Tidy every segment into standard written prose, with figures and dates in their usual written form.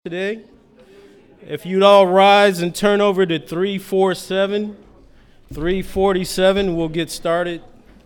today. If you'd all rise and turn over to 347, 347, we'll get started.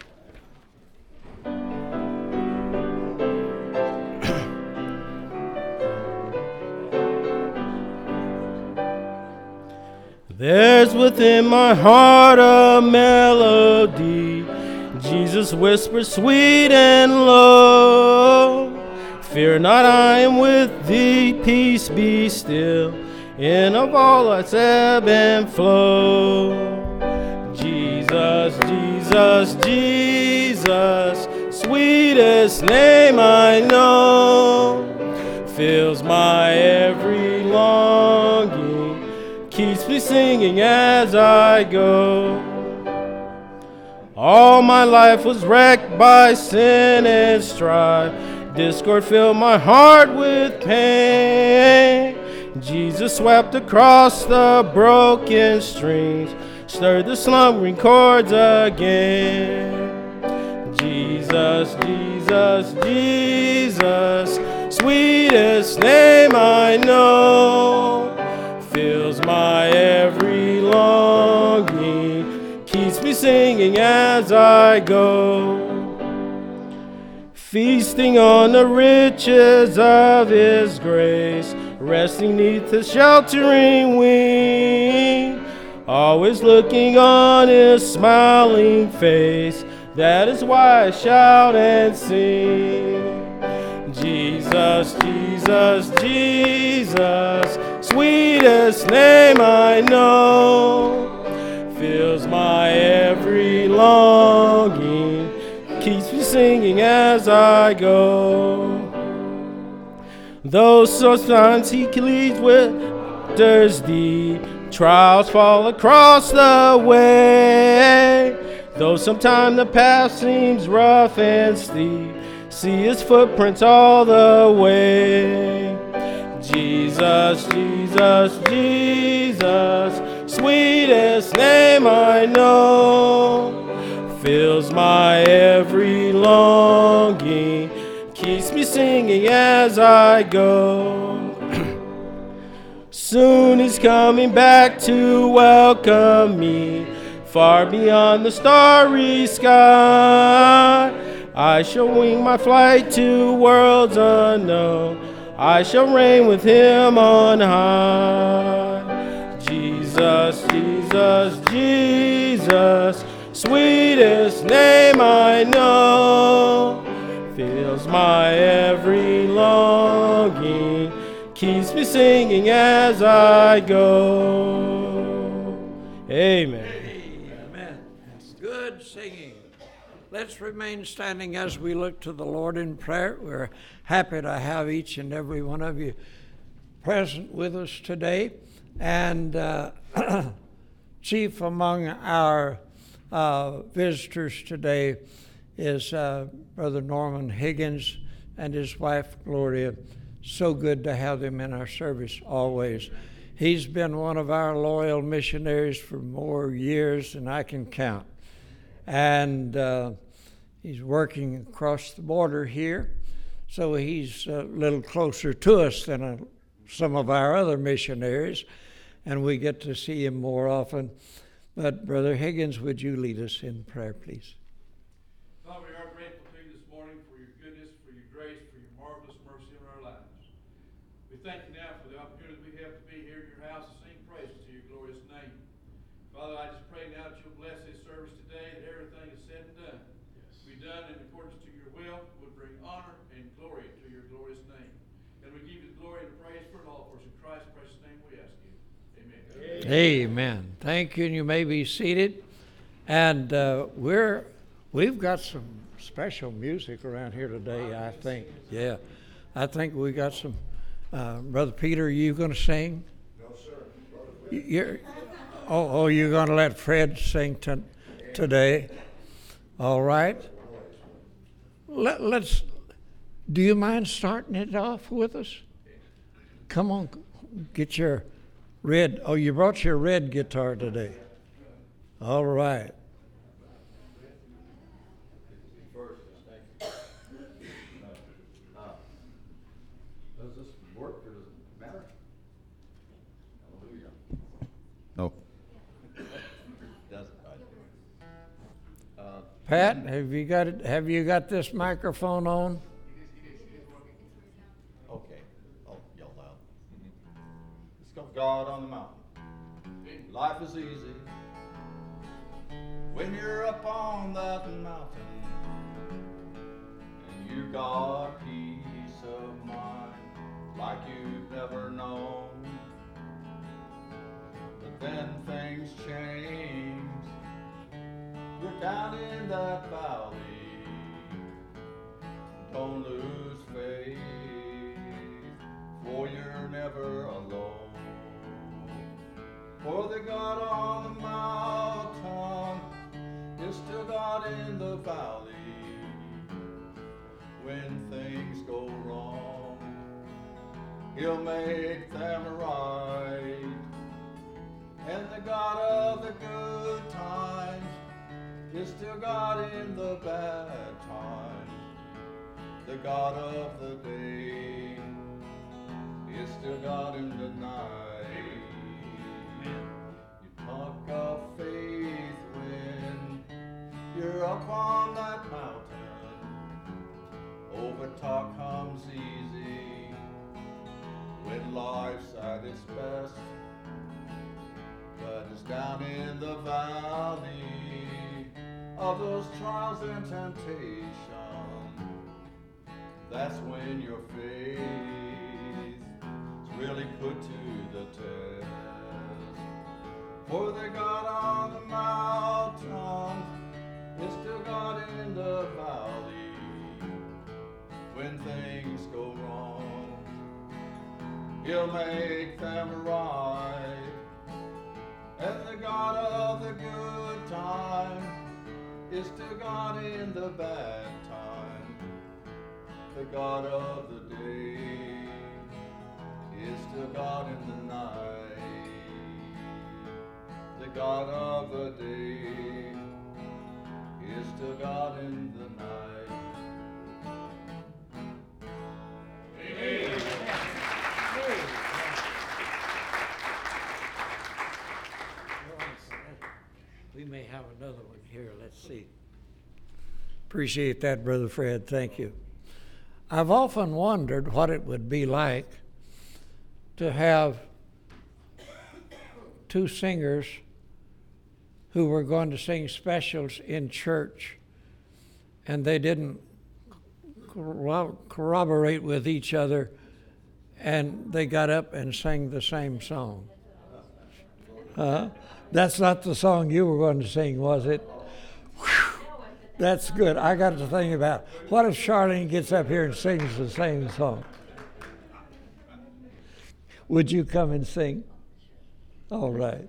There's within my heart a melody, Jesus whispers sweet and low. Fear not, I am with thee, peace be still, in of all life's ebb and flow. Jesus, Jesus, Jesus, sweetest name I know, fills my every longing, keeps me singing as I go. All my life was wrecked by sin and strife, discord filled my heart with pain. Jesus swept across the broken strings, stirred the slumbering chords again. Jesus, Jesus, Jesus, sweetest name I know, fills my every longing, keeps me singing as I go. Feasting on the riches of His grace, resting neath His sheltering wing, always looking on His smiling face, that is why I shout and sing. Jesus, Jesus, Jesus, sweetest name I know, fills my every longing, keeps me singing as I go. Though sometimes He leads with waters deep, trials fall across the way. Though sometimes the path seems rough and steep, see His footprints all the way. Jesus, Jesus, Jesus, sweetest name I know, fills my every longing, keeps me singing as I go. Soon He's coming back to welcome me, far beyond the starry sky. I shall wing my flight to worlds unknown, I shall reign with Him on high. Jesus, Jesus, Jesus, sweetest name I know, fills my every longing, keeps me singing as I go. Amen. Amen. Good singing. Let's remain standing as we look to the Lord in prayer. We're happy to have each and every one of you present with us today. And chief among our visitors today is Brother Norman Higgins and his wife Gloria. So good to have them in our service always. He's been one of our loyal missionaries for more years than I can count. And he's working across the border here, so he's a little closer to us than some of our other missionaries, and we get to see him more often. But Brother Higgins, would you lead us in prayer, please? Father, we are grateful to you this morning for your goodness, for your grace, for your marvelous mercy in our lives. We thank you now for the opportunity we have to be here in your house to sing praises to your glorious name. Father, I just pray now that you'll bless this service today, that everything is said and done, be done in accordance to your will, would bring honor and glory to your glorious name. And we give you the glory and the praise for it all. For in Christ's precious name we ask you. Amen. Amen. Thank you, and you may be seated. And we've got some special music around here today, I think. Yeah, I think we got some. Brother Peter, are you going to sing? No, sir. You're going to let Fred sing today? All right. Let's. Do you mind starting it off with us? Come on, get your red. Oh, you brought your red guitar today. All right. Does this work or does it matter? No. Doesn't. Pat, have you got it? Have you got this microphone on? Okay. I'll yell loud. Let's go. God on the mountain. Life is easy when you're up on that mountain and you got peace of mind like you've never known. But then things change. You're down in that valley. Don't lose faith, for you're never alone. For the God on the mountain is still God in the valley. When things go wrong, He'll make them right. And the God of the good times is still God in the bad times. The God of the day is still God in the night. You talk of faith when you're up on that mountain. Over talk comes easy when life's at its best. But it's down in the valley of those trials and temptation. That's when your faith is really put to the test. For the God on the mountain is still God in the valley. When things go wrong, He'll make them right. And the God of the good time is still God in the bad time. The God of the day is still God in the night. The God of the day is still God in the night. Amen. We may have another one here. Let's see. Appreciate that, Brother Fred. Thank you. I've often wondered what it would be like to have two singers who were going to sing specials in church, and they didn't corroborate with each other, and they got up and sang the same song. That's not the song you were going to sing, was it? Whew. That's good. I got to think about, what if Charlene gets up here and sings the same song? Would you come and sing? All right.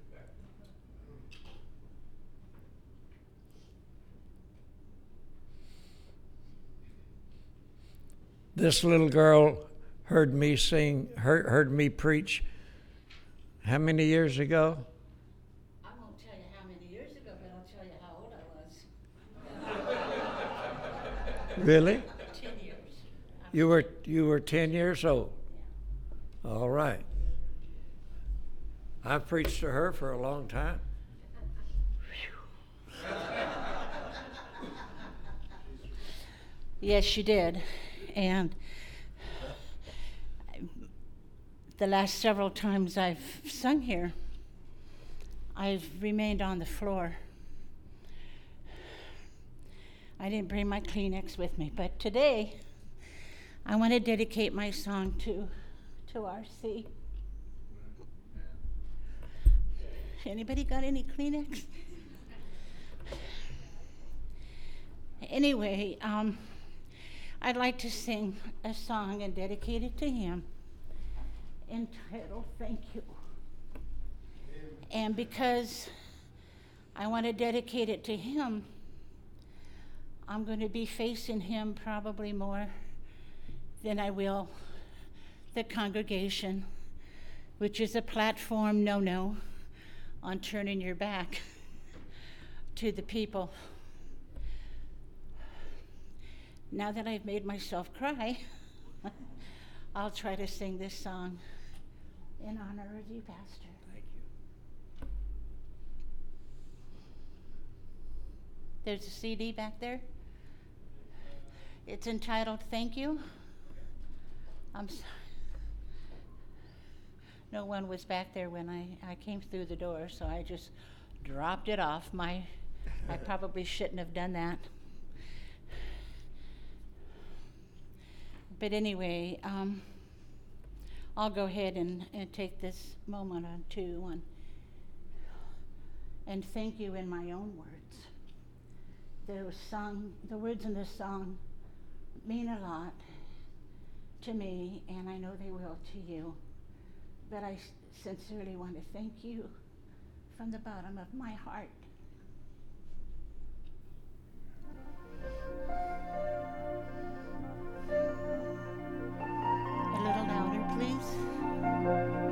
This little girl heard me sing, heard me preach, how many years ago? I won't tell you how many years ago, but I'll tell you how old I was. Really? 10 years. You were 10 years old? Yeah. All right. I've preached to her for a long time. Yes, you did. And the last several times I've sung here, I've remained on the floor. I didn't bring my Kleenex with me, but today I want to dedicate my song to RC. Anybody got any Kleenex? Anyway, I'd like to sing a song and dedicate it to him entitled Thank You. And because I want to dedicate it to him, I'm going to be facing him probably more than I will the congregation, which is a platform no on turning your back to the people. Now that I've made myself cry, I'll try to sing this song in honor of you, Pastor. Thank you. There's a CD back there. It's entitled Thank You. I'm sorry. No one was back there when I came through the door, so I just dropped it off. I probably shouldn't have done that. But anyway, I'll go ahead and take this moment and thank you in my own words. The words in this song mean a lot to me, and I know they will to you. But I sincerely want to thank you from the bottom of my heart. A little louder, please.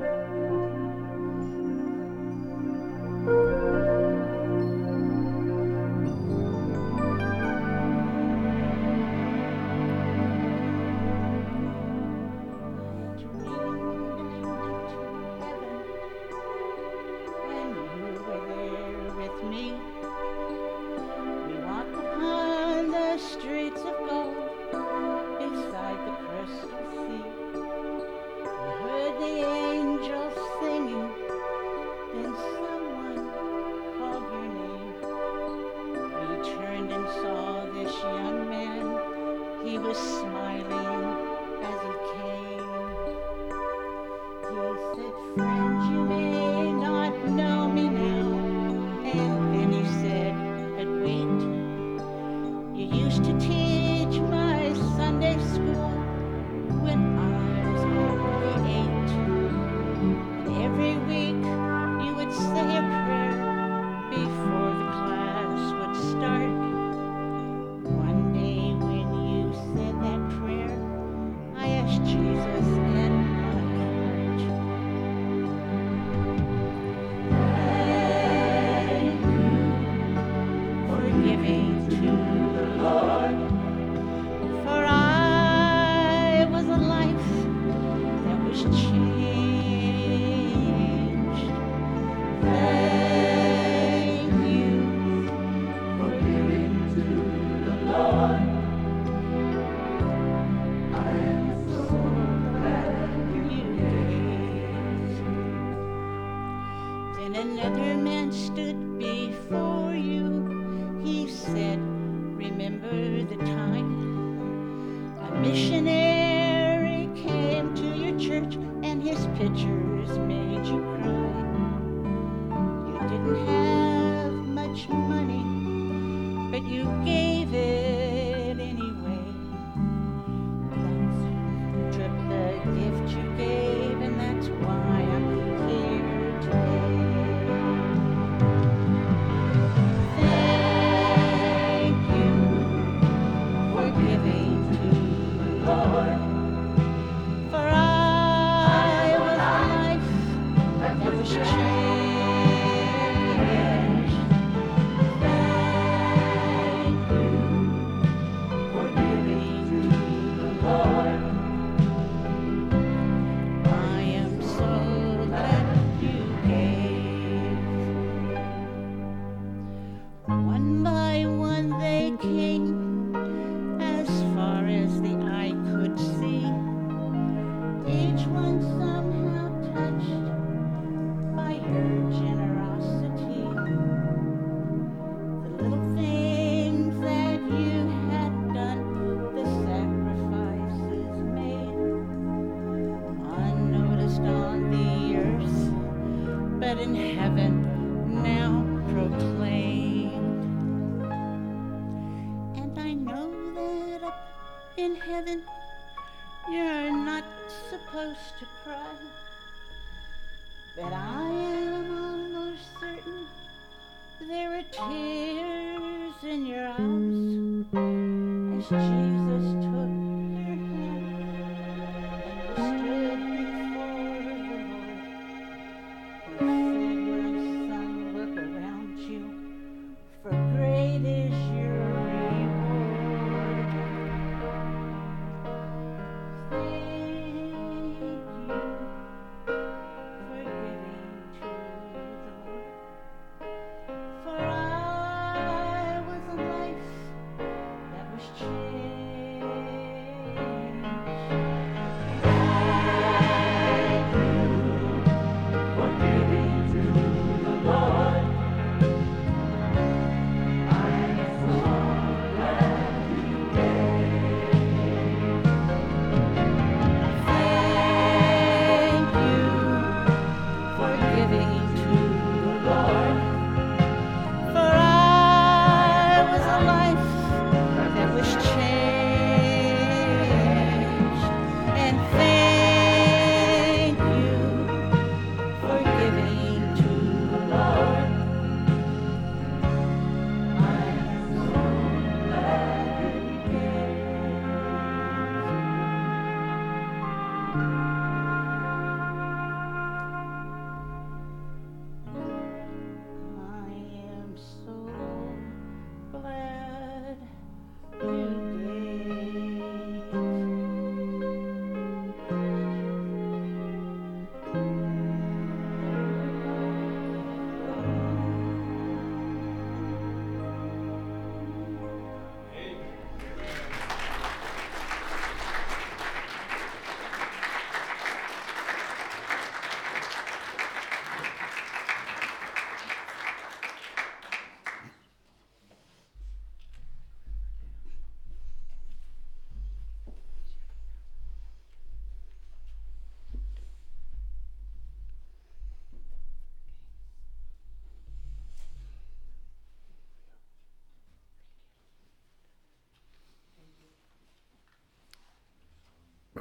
For I was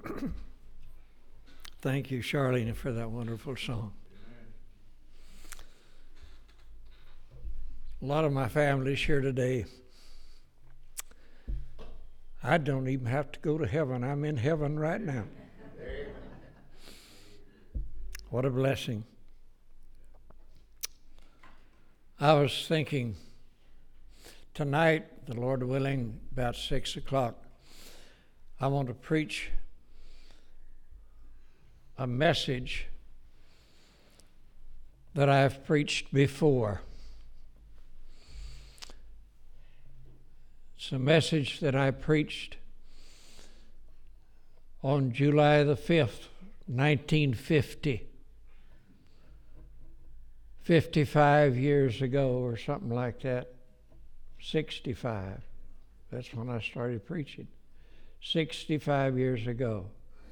Thank you, Charlene, for that wonderful song. A lot of my family's here today. I don't even have to go to heaven. I'm in heaven right now. What a blessing. I was thinking tonight, the Lord willing, about 6 o'clock, I want to preach a message that I have preached before. It's a message that I preached on July the 5th, 1950. 55 years ago or something like that. 65. That's when I started preaching. 65 years ago.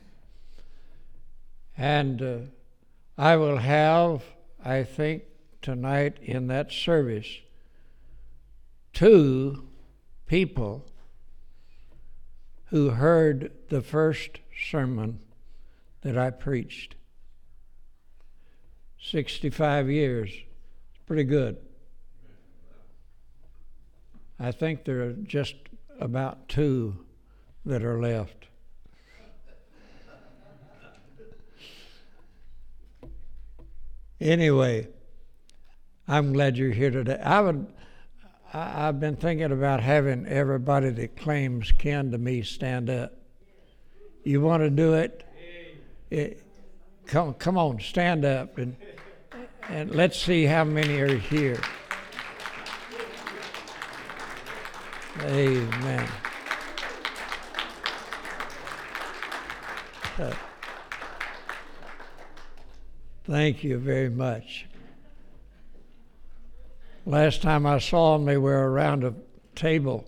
And I will have, I think, tonight in that service, 2 people who heard the first sermon that I preached. 65 years. It's pretty good. I think there are just about 2 that are left. Anyway, I'm glad you're here today. I've been thinking about having everybody that claims kin to me stand up. You want to do it? Come on, stand up and let's see how many are here. Amen. Thank you very much. Last time I saw them, they were around a table.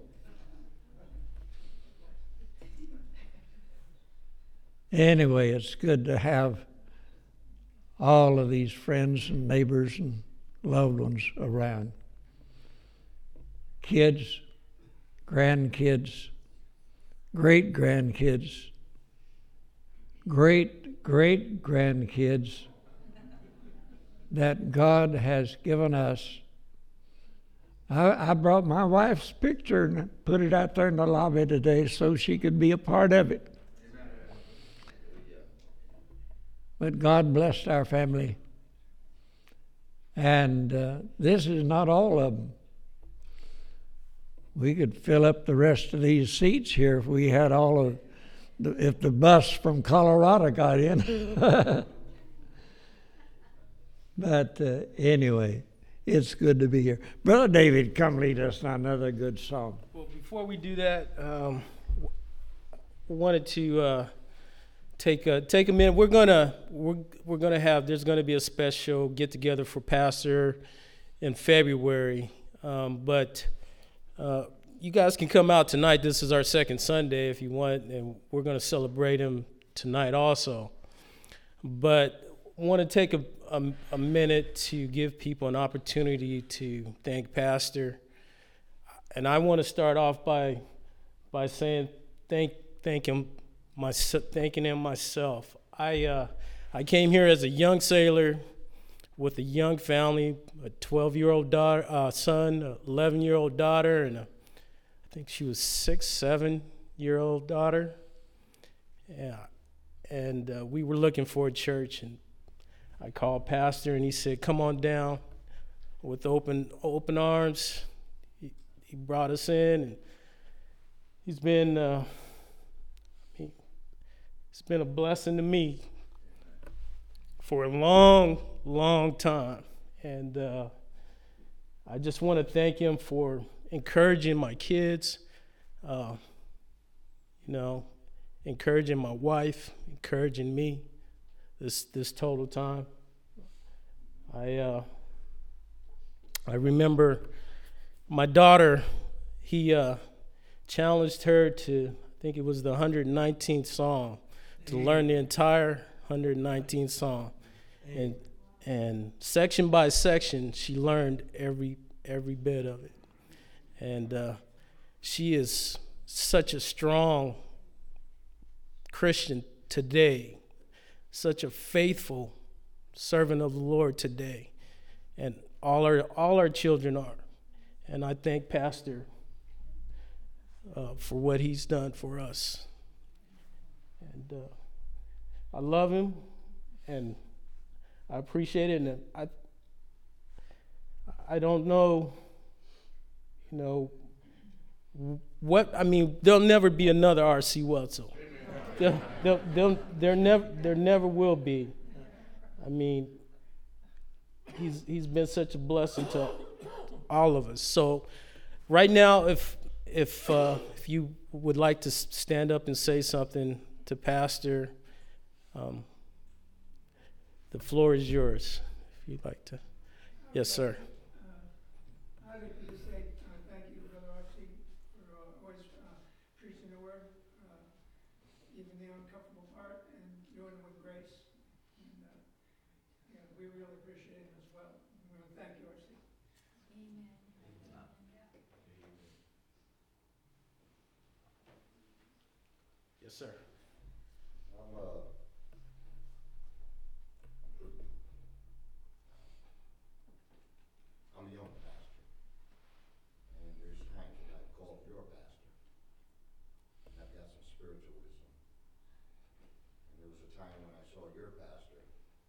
Anyway, it's good to have all of these friends and neighbors and loved ones around. Kids, grandkids, great-grandkids, great-great-grandkids that God has given us. I brought my wife's picture and put it out there in the lobby today so she could be a part of it. But God blessed our family. And this is not all of them. We could fill up the rest of these seats here if we had all of if the bus from Colorado got in. But anyway, it's good to be here. Brother David, come lead us on another good song. Well, before we do that, wanted to take a minute. We're gonna have, there's gonna be a special get together for Pastor in February, but you guys can come out tonight. This is our second Sunday if you want, and we're gonna celebrate him tonight also. But I want to take a minute to give people an opportunity to thank Pastor, and I want to start off by saying thanking him myself. I came here as a young sailor with a young family, a 12-year-old daughter, son, an 11-year-old daughter, and I think she was 7-year-old daughter. Yeah, and we were looking for a church, and I called Pastor, and he said, "Come on down," with open arms. He brought us in, and he's been a blessing to me for a long, long time. And I just want to thank him for encouraging my kids, encouraging my wife, encouraging me this total time. I remember my daughter, he challenged her to, I think it was the 119th Psalm, to learn the entire 119th Psalm. And section by section, she learned every bit of it. And she is such a strong Christian today, such a faithful servant of the Lord today. And all our children are. And I thank Pastor for what he's done for us. And I love him, and I appreciate it. And I don't know, there'll never be another R.C. Wetzel. There never will be. I mean, he's been such a blessing to all of us. So right now, if you would like to stand up and say something to Pastor, the floor is yours. If you'd like to. Yes, sir. I'd like to just say thank you to Brother Archie for always preaching the word, even the uncomfortable part, and doing it with grace. And we really appreciate him as well. We want to thank you, Archie. Amen. Yes, sir. I'm a young pastor, and there's times when I call your pastor, and I've got some spiritual wisdom. And there was a time when I saw your pastor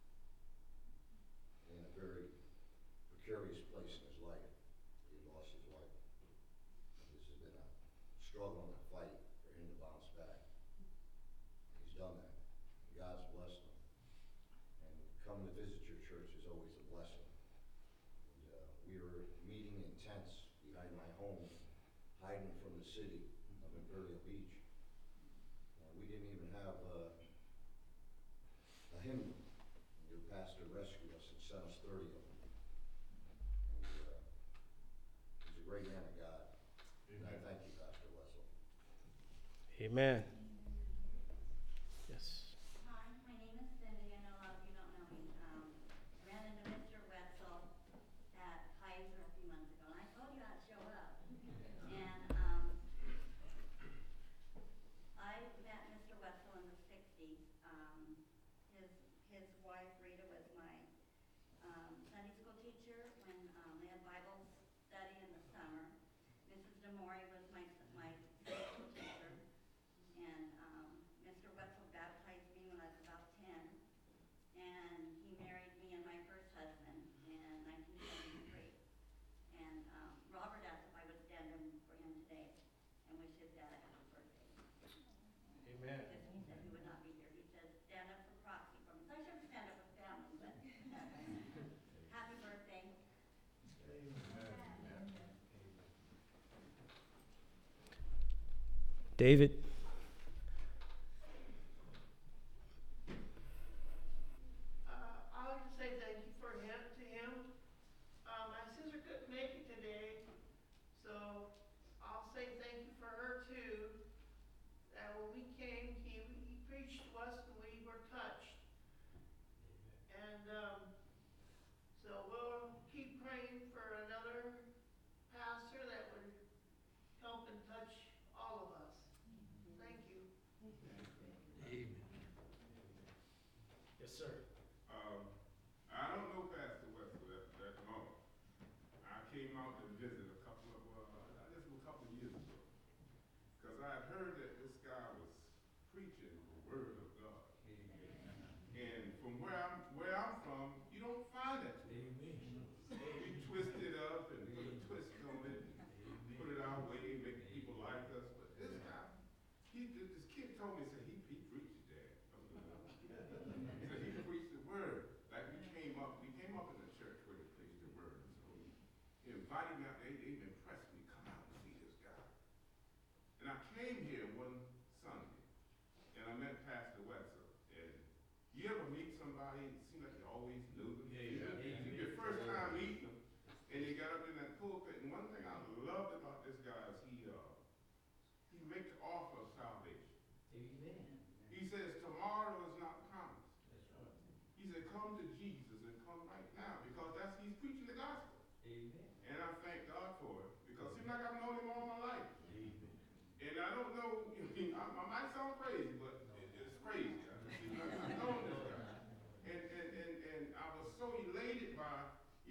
in a very precarious place in his life. He lost his wife. This has been a struggle and a fight for him to bounce back. He's done that. God's blessed him. And coming to visit your church is always a blessing. We were meeting in tents behind my home, hiding from the city of Imperial Beach. We didn't even have a hymn. Your pastor rescued us and sent us 30 of them. And, he's a great man of God. And I thank you, Pastor Wetzel. Amen. Hi, my name is Cindy. I know a lot of you don't know me. I ran into Mr. Wetzel at Kaiser a few months ago, and I told you I'd show up. And I met Mr. Wetzel in the 60s. His wife, Rita, was my Sunday school teacher when they had Bible study in the summer. Mrs. DeMori was my Sunday school teacher. And Mr. Wetzel baptized me when I was about 10, and he married me and my first husband in 1973. And Robert asked if I would stand in for him today and wish his dad a happy birthday. Amen. Because he said he would not be here. He says, stand up for proxy for me. So I shouldn't stand up with family, but happy birthday. David. I like to say thank you to him. My sister couldn't make it today, so I'll say thank you for her too. That when we came, he preached to us and we were touched. And so we'll keep praying for another pastor that would help and touch all of us.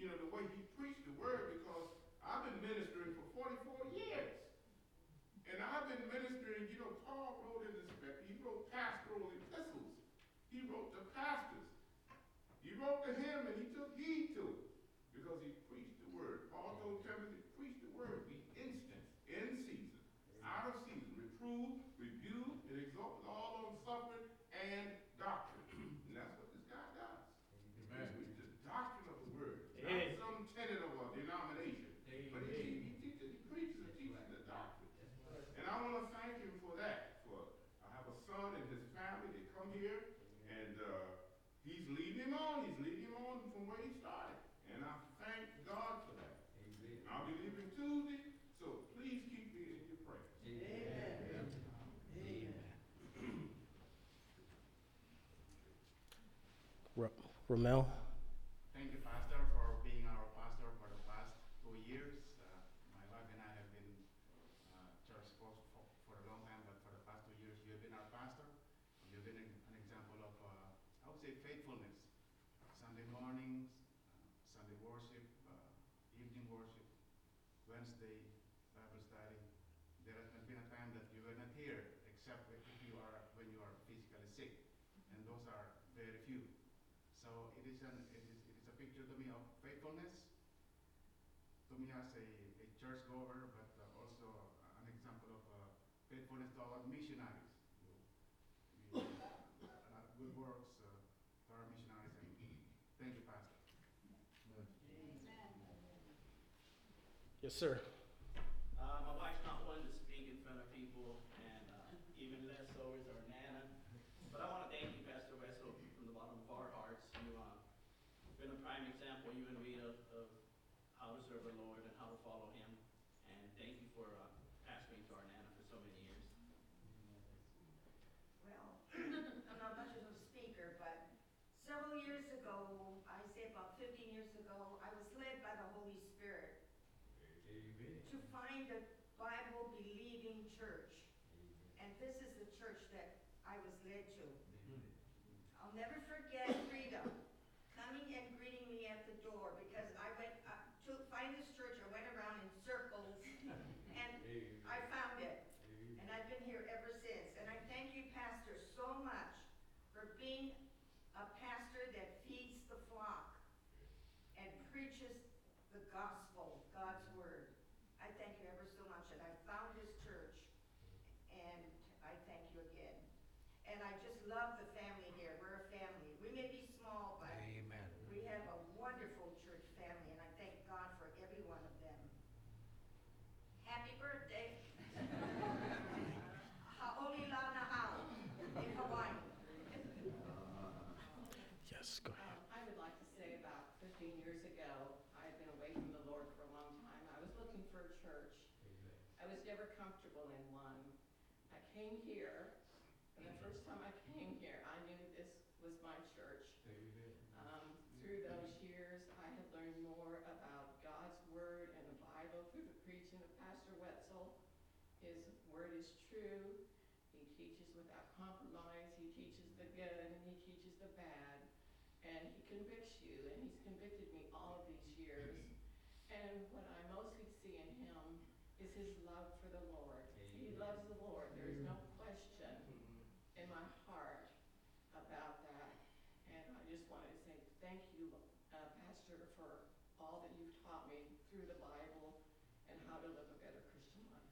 you know, the way he preached the word, because I've been ministering for 44 years. And I've been ministering, you know, Paul wrote in the scripture, he wrote pastoral epistles. He wrote to pastors. He wrote to him and he took heed to it because he preached the word. Paul told Timothy, preach the word, be instant, in season, out of season, reprove, rebuke, and exhort with all long suffering and doctrine. And that's what this guy does. Amen. He preaches the doctrine of the word, Amen. not some tenet of a denomination. But he teaches, he preaches and teaches the doctrine. And I want to thank him for that. I have a son and his family, they come here, and he's leading him on. He's leading him on from where he started. And I thank God for that. Amen. I'll be leaving Tuesday, so please keep me in your prayers. Amen. Amen. Ramel. Thank you, Pastor, for being our pastor for the past 2 years. My wife and I have been church folks for a long time, but for the past 2 years, you have been our pastor. You've been an example of, I would say, faithfulness. Sunday mornings, Sunday worship, evening worship, Wednesday Bible study. There has been a time that you were not here, except when you are physically sick, and those are very few. So it is a picture to me of faithfulness, to me as a church goer, but also an example of faithfulness to our missionaries. A lot of good works to our missionaries, and thank you, Pastor. Yes, sir. My wife's not one to speak in front of people, and even less so is our Nana. But I want to thank you, Pastor Wessel, from the bottom of our hearts. You've been a prime example, you and Rita, of how to serve the Lord and how to follow Him. And thank you for pastoring to our Nana for so many years. Well, I'm not much of a speaker, but several years ago, I say about 15 years ago, I was led by the Holy Spirit to find a Bible-believing church. And this is the church that I was led to. I'll never forget Rita coming and greeting me at the door, because I went to find this church, I went around in circles, and I found it. And I've been here ever since. And I thank you, Pastor, so much for being a pastor that feeds the flock and preaches the gospel, God's word. I thank you ever so much. And I found this church, and I thank you again. And I just love the family here. We're a family. We may be small, but Amen. we have a wonderful church family, and I thank God for every one of them. Happy birthday. Ha'olila nahau in Hawaiian. Yes, go ahead. I would like to say about 15 years ago, I had been away from the Lord for a long time. I was looking for a church. I was never comfortable in one. I came here, and the first time I came here, I knew this was my church. Through those years, I had learned more about God's word and the Bible through the preaching of Pastor Wetzel. His word is true. He teaches without compromise. He teaches the good and he teaches the bad. And he convicts you, and he's convicted me all of these years. And what I mostly see in him is his love for the Lord. He loves the Lord. There is no question in my heart about that. And I just wanted to say thank you, Pastor, for all that you've taught me through the Bible and how to live a better Christian life.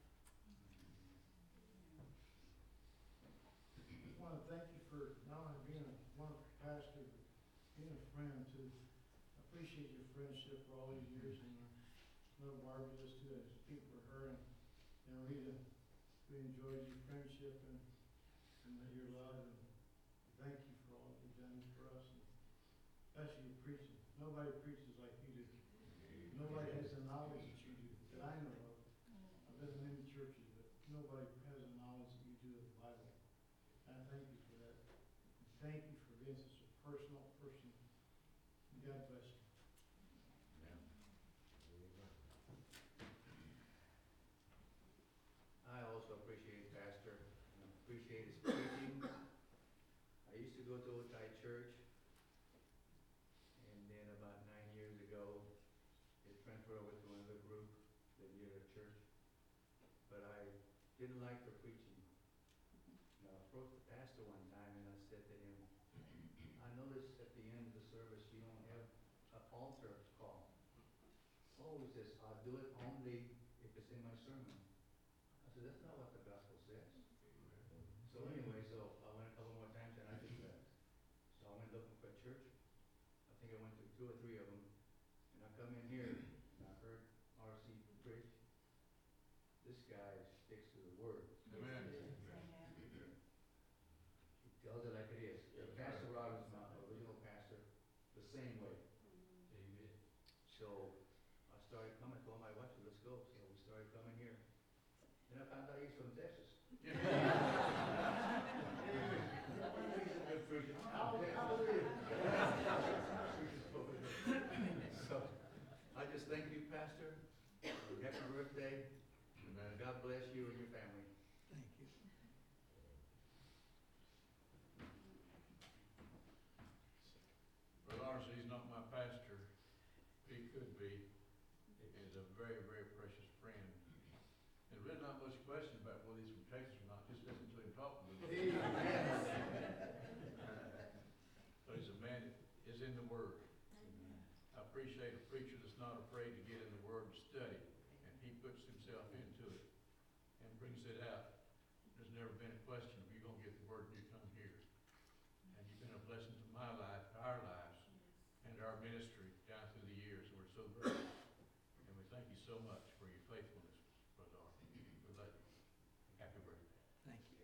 I just want to thank you for not only being a wonderful pastor, but being a friend too. I appreciate your friendship for all these years, and love Barbara just to speak for her, and Rita. We enjoyed your friendship and your love, and thank you for all you've done for us, and especially your preaching. Nobody preaches like you do. Nobody has the knowledge that you do, that I know of. I've been in many churches, but nobody has the knowledge that you do of the Bible. I thank you for that. And thank you for being such a personal person. God bless you. I also appreciate Pastor and appreciate his preaching. I used to go to Otay Church, and then about 9 years ago, transferred over to another group that did at church, but I didn't like the preaching. And I approached the pastor one time and I said to him, I noticed at the end of the service you don't have an altar call. Oh, he says, I'll do it only if it's in my sermon. I said, that's not what the gospel says. So anyway, so I went a couple more times and I just left. So I went looking for a church. I think I went to 2 or 3 of them. And I come in here and I heard R.C. preach. This guy sticks to the word. Amen. He tells it like it is. Pastor Roberts, my original pastor, the same way. Amen. So I started coming, told my wife, let's go. So we started coming here. Then I found out he's from Texas. So I just thank you, Pastor. Happy birthday. God bless you and your family. Thank you. Brother Arce, he's not my pastor. He could be. He's a very, very precious friend. And really not much question about whether he's from Texas or not. Just listen to him talk a little bit. But he's a man that is in the Word. I appreciate a preacher that's not afraid to get in the Word and study. And he puts himself into it and brings it out. There's never been a question if you're going to get the Word when you come here. And you've been a blessing to my life, to our lives, and to our ministry down through the years. And we're so grateful. And we thank you so much for your faithfulness, Brother Arthur. We love you. Happy birthday. Thank you.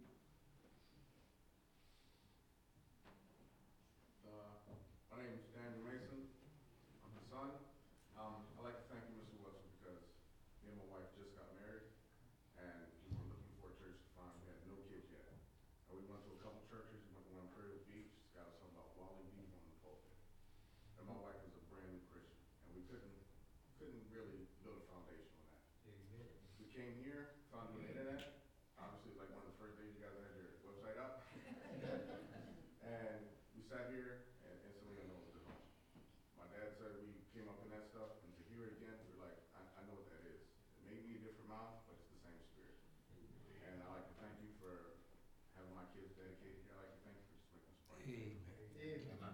My name is Daniel Mason. I'm his son. I'd like to thank you, Mr. Wetzel, because me and my wife just got married, and we were looking for a church to find. We had no kids yet. And we went to a couple churches. We went to one in Prairie Beach. It's got something about Wally Beef on the pulpit. And my wife was a brand new Christian, and we couldn't really build a foundation on that. Amen. We came here, found you on the internet. Obviously, like one of the first days you guys had your website up. And we sat here and instantly I know it was at home. My dad said we came up in that stuff, and to hear it again, we're like, I know what that is. It may be a different mouth, but it's the same spirit. And I'd like to thank you for having my kids dedicated here. I'd like to thank you for just making us pray. Amen.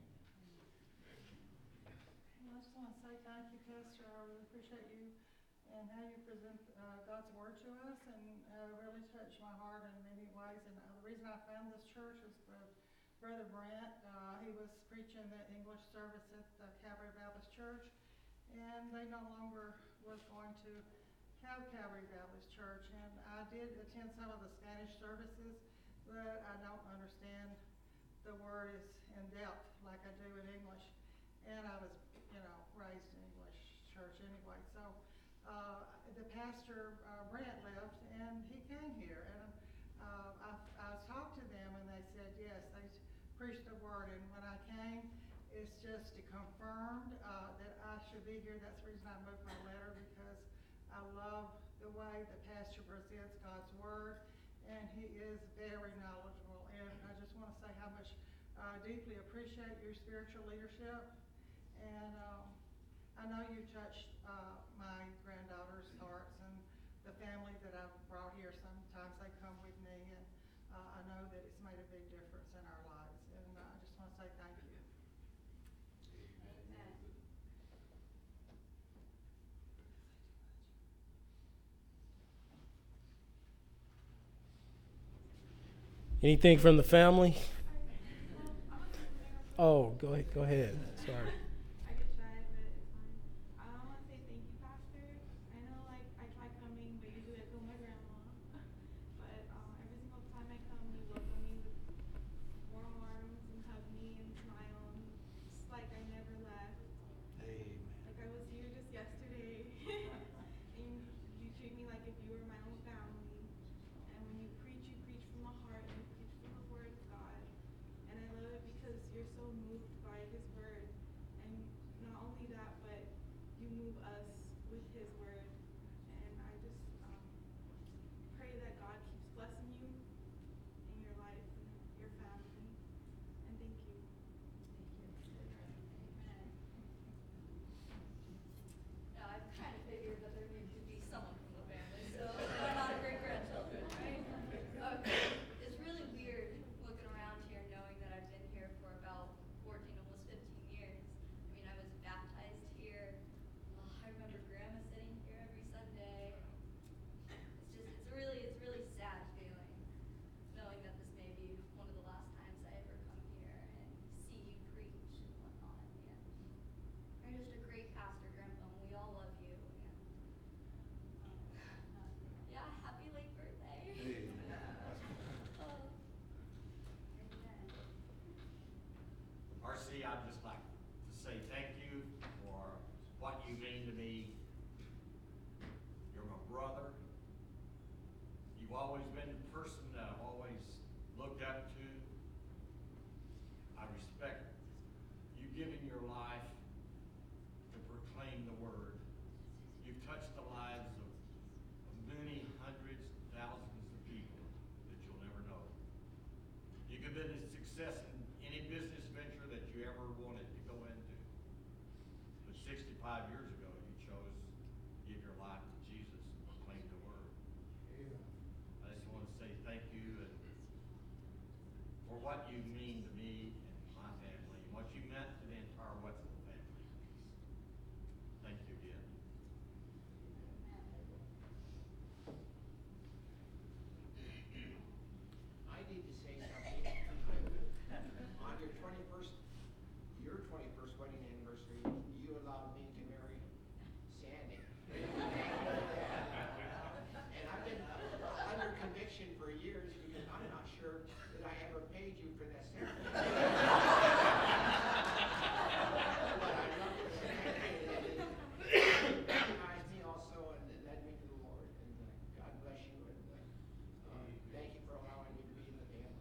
Well, I just want to say thank you, Pastor. I really appreciate you and how you present God's Word to us, and really touched my heart in many ways. And the reason I found this church was Brother Brent. He was preaching the English service at the Calvary Baptist Church, and they no longer was going to have Calvary Baptist Church. And I did attend some of the Spanish services, but I don't understand the word is in depth like I do in English. And I was, raised in English church anyway. So the pastor, Brent, left, and he came here. And I talked to them, and they said, yes, they preached the word. And when I came, it's just confirmed that I should be here. That's the reason I moved my letter, because I love the way the pastor presents God's word, and he is very knowledgeable. And I just want to say how much I deeply appreciate your spiritual leadership. And I know you touched my granddaughter's hearts and the family that I've brought here. Sometimes they come with me, and I know that it's made a big difference in our lives. And I just want to say thank you. Anything from the family? Oh, go ahead. Sorry. I get shy, but it's fine. I want to say thank you, Pastor. I know, I try coming, but usually I go with my grandma. But every single time I come, you welcome me with warm arms and hug me and smile. And it's like I never left. Amen. Like I was here just yesterday. And you treat me like if you were my own family. And when you preach from the heart, and you preach from the word of God. And I love it because you're so moved by his word. And not only that, but you move us with his word. And I just pray that God keeps blessing you in your life and your family. And thank you. Amen. 65 years ago, you chose to give your life to Jesus and proclaim the word. I just want to say thank you and for what you mean to me and my family, and what you meant to the entire Wetzel family. Thank you again. I need to say something. On your 21st wedding anniversary, you allowed me to marry Sandy. And I've been under conviction for years because I'm not sure that I ever paid you for that ceremony. But I love you and you recognized me also and led me to the Lord. And God bless you and thank you for allowing me to be in the family.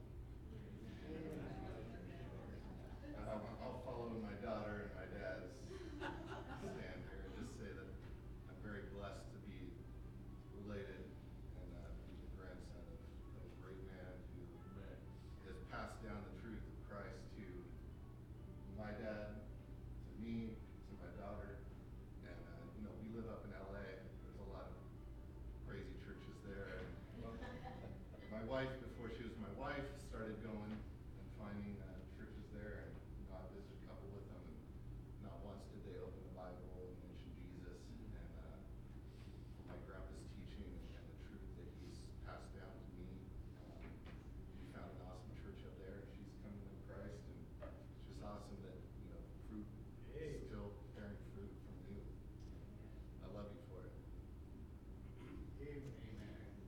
I'll follow my daughter and my dad's stand here and just say that I'm very blessed to be related and be the grandson of a great man who has passed down the truth of Christ to my dad, to me, to my daughter. And we live up in LA. There's a lot of crazy churches there. And my wife, before she was my wife, started going and finding churches there, and I visited a couple with them, and not once did they open the Bible and mention Jesus. And my grandpa's teaching and the truth that he's passed down to me, we found an awesome church up there, and she's coming to Christ, and it's just awesome that fruit is still bearing fruit from you. I love you for it. Amen.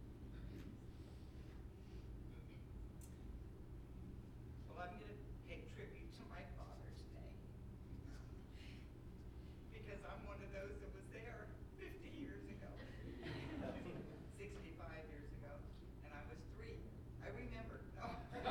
Well, I'm going to pay tribute to my Father's Day because I'm one of those that was there 50 years ago, 65 years ago, and I was 3. I remember. No.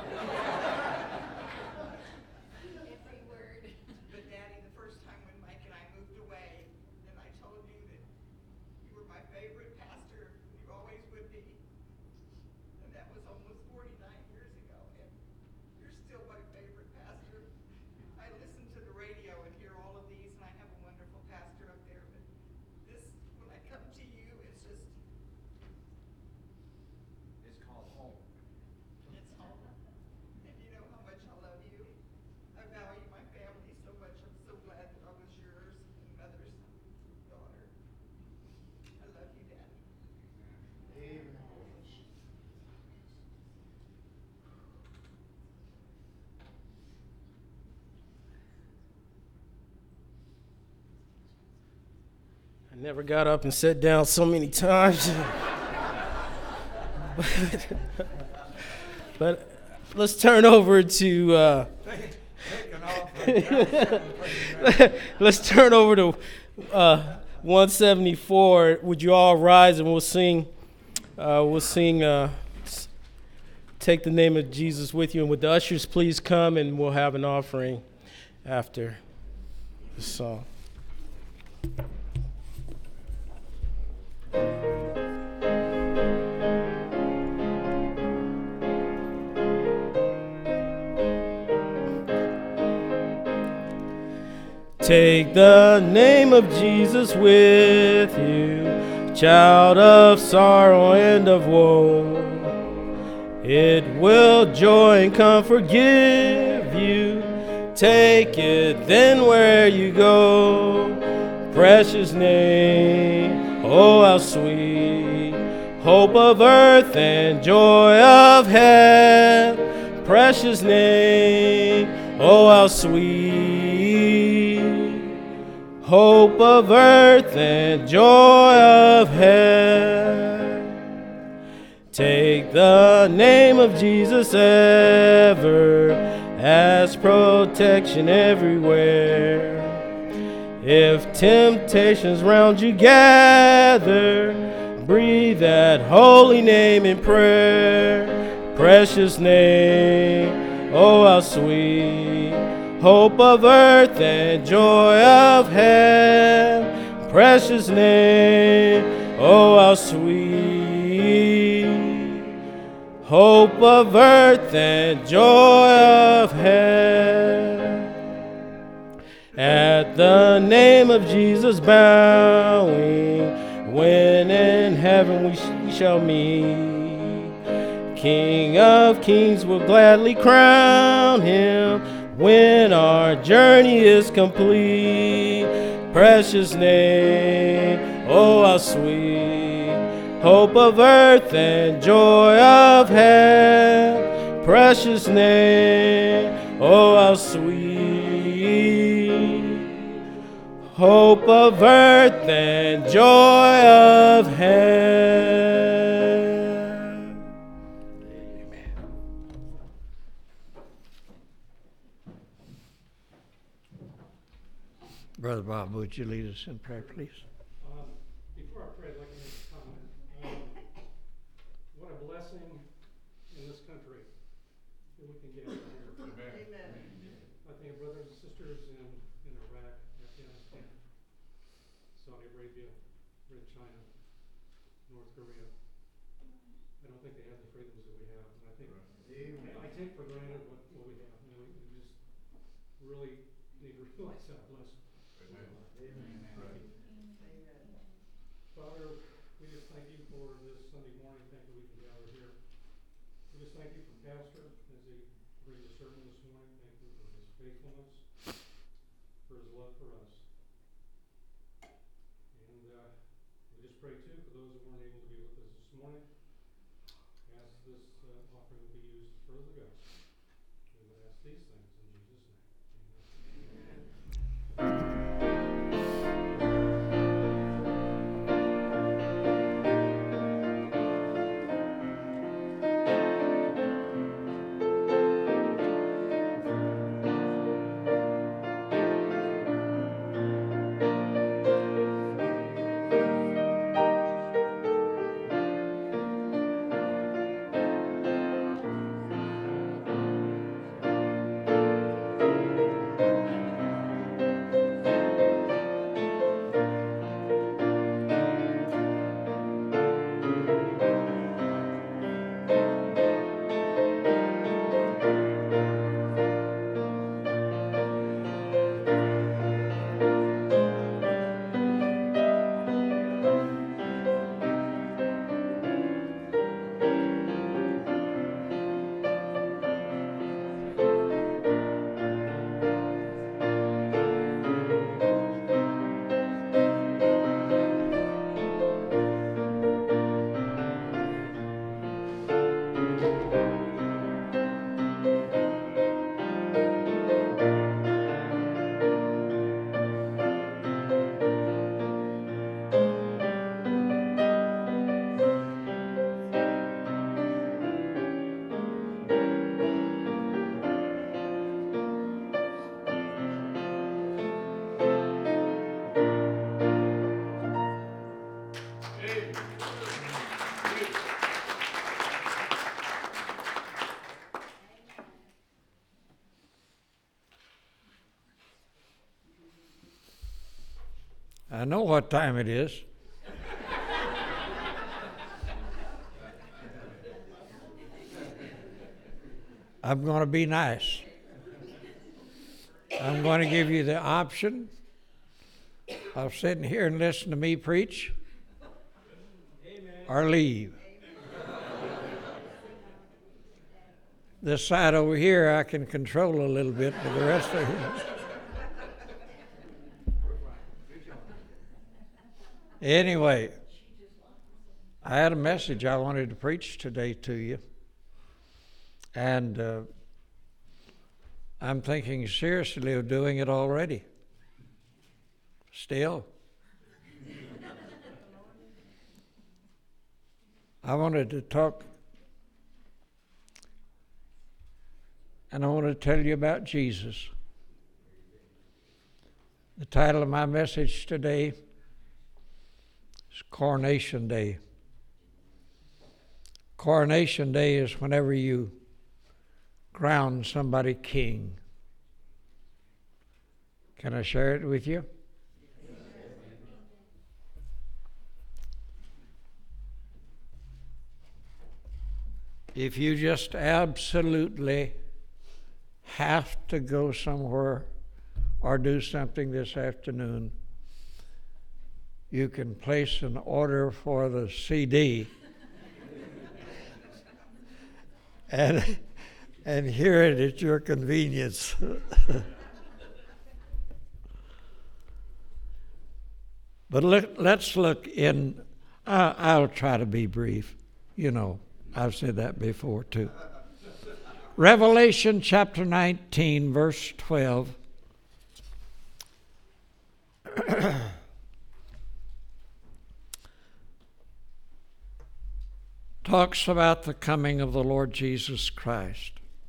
Every word. But Daddy, the first time when Mike and I moved away, and I told you that you were my favorite pastor, you always would be, and that was almost 49 years ago, and you're still my favorite pastor. I listen to the radio and hear all of these, and I have a wonderful pastor up there, but this, when I come to you, it's just, It's called home. it's home. And you know how much I love you. I value my family so much. I'm so glad that I was yours and Mother's daughter. I love you, Daddy. I never got up and sat down so many times. but let's turn over to let's turn over to 174. Would you all rise and we'll sing Take the Name of Jesus with you. And would the ushers please come, and we'll have an offering after the song. Take the name of Jesus with you, child of sorrow and of woe. It will joy and comfort give you. Take it then where you go. Precious name, oh how sweet, hope of earth and joy of heaven. Precious name, oh how sweet, hope of earth and joy of heaven. Take the name of Jesus ever as protection everywhere. If temptations round you gather, breathe that holy name in prayer. Precious name, oh how sweet, hope of earth and joy of heaven. Precious name, oh how sweet, hope of earth and joy of heaven. at the name of Jesus bowing, when in heaven we shall meet. King of kings will gladly crown him when our journey is complete. Precious name, oh how sweet, hope of earth and joy of heaven. Precious name, oh how sweet, hope of earth and joy of heaven. Brother Bob, would you lead us in prayer, please? Before I pray, I'd like to make a comment. What a blessing in this country that we can get here. Amen. I think of brothers and sisters in Iraq, Afghanistan, Saudi Arabia, Great China, North Korea. I don't think they have the freedoms that we have. And I think I take for granted what we have. You know, we just really need to realize how blessed. Father, we just thank you for this Sunday morning. Thank you we can gather here. We just thank you for Pastor as he brings a sermon this morning. Thank you for his faithfulness, for his love for us. And we just pray too for those who weren't able to be with us this morning. Ask this offering to be used to further the gospel. We would ask these things in Jesus' name. Amen. I know what time it is. I'm going to be nice. I'm going to give you the option of sitting here and listening to me preach or leave. This side over here I can control a little bit, but the rest of it. Anyway, I had a message I wanted to preach today to you. And I'm thinking seriously of doing it already. Still. I wanted to talk, and I want to tell you about Jesus. The title of my message today is Coronation Day. Coronation Day is whenever you crown somebody king. Can I share it with you? If you just absolutely have to go somewhere or do something this afternoon, you can place an order for the CD and hear it at your convenience. But let's look in, I'll try to be brief. You know, I've said that before too. Revelation chapter 19, verse 12. Talks about the coming of the Lord Jesus Christ.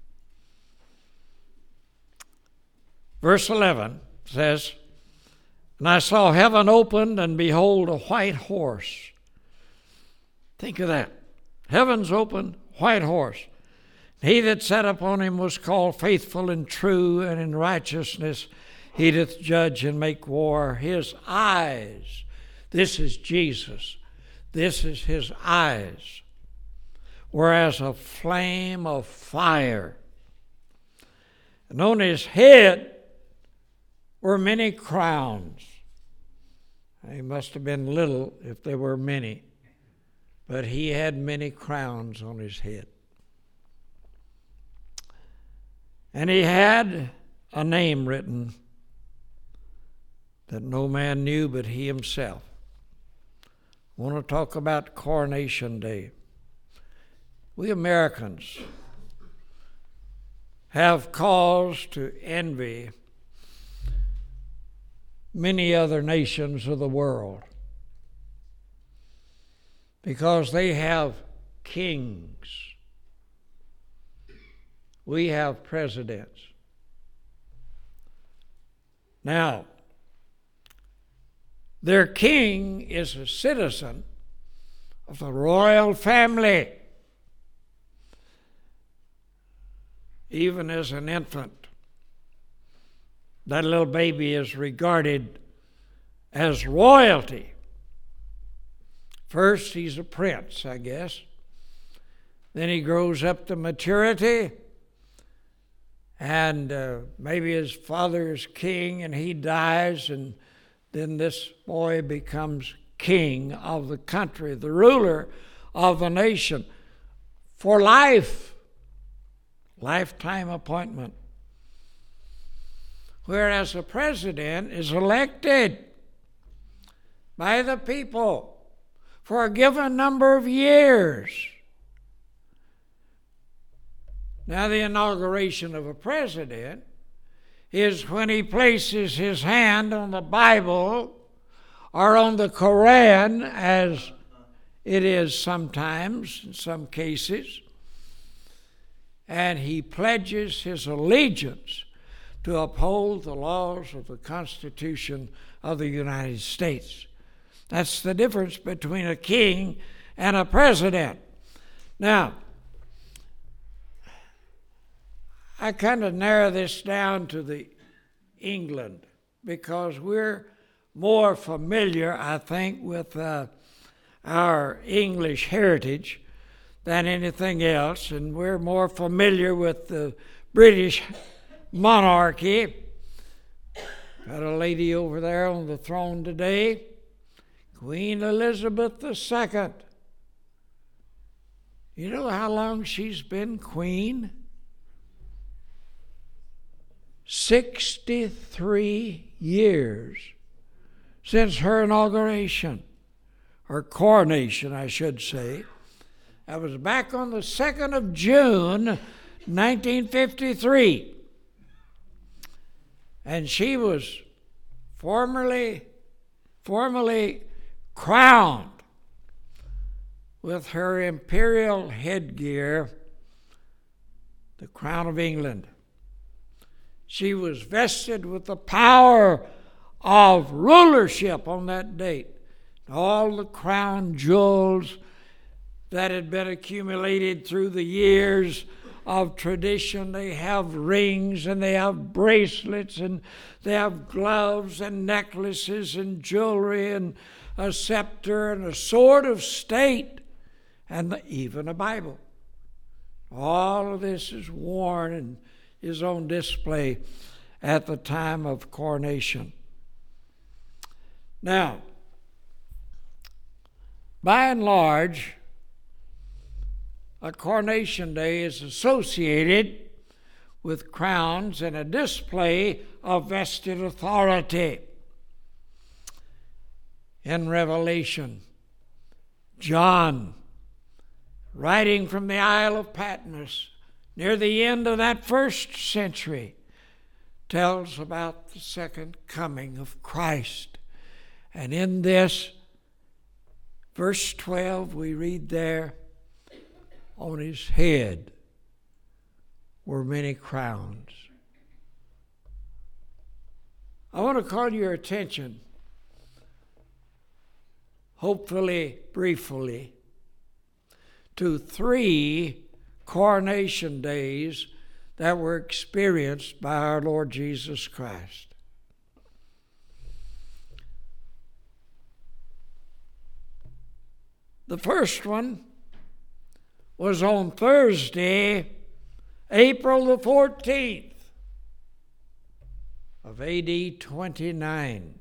Verse 11 says, "And I saw heaven opened, and behold, a white horse." Think of that. Heavens opened, white horse. He that sat upon him was called Faithful and True, and in righteousness he doth judge and make war. His eyes, this is Jesus, this is his eyes, were as a flame of fire. And on his head were many crowns. He must have been little if there were many, but he had many crowns on his head. And he had a name written that no man knew but he himself. I want to talk about Coronation Day. We Americans have cause to envy many other nations of the world because they have kings. We have presidents. Now, their king is a citizen of the royal family. Even as an infant, that little baby is regarded as royalty. First, he's a prince, I guess. Then he grows up to maturity, and maybe his father is king and he dies, and then this boy becomes king of the country, the ruler of the nation for life. Lifetime appointment. Whereas a president is elected by the people for a given number of years. Now, the inauguration of a president is when he places his hand on the Bible or on the Koran, as it is sometimes in some cases, and he pledges his allegiance to uphold the laws of the Constitution of the United States. That's the difference between a king and a president. Now, I kind of narrow this down to the England because we're more familiar, I think, with our English heritage than anything else, and we're more familiar with the British monarchy. Got a lady over there on the throne today, Queen Elizabeth II. You know how long she's been queen? 63 years since her inauguration, or coronation, I should say. I was back on the 2nd of June, 1953. And she was formally crowned with her imperial headgear, the crown of England. She was vested with the power of rulership on that date. All the crown jewels that had been accumulated through the years of tradition. They have rings, and they have bracelets, and they have gloves and necklaces and jewelry and a scepter and a sword of state, and even a Bible. All of this is worn and is on display at the time of coronation. Now, by and large, a coronation day is associated with crowns and a display of vested authority. In Revelation, John, writing from the Isle of Patmos, near the end of that first century, tells about the second coming of Christ. And in this, verse 12, we read there, on his head were many crowns. I want to call your attention, hopefully briefly, to 3 coronation days that were experienced by our Lord Jesus Christ. The first one was on Thursday, April the 14th of AD 29.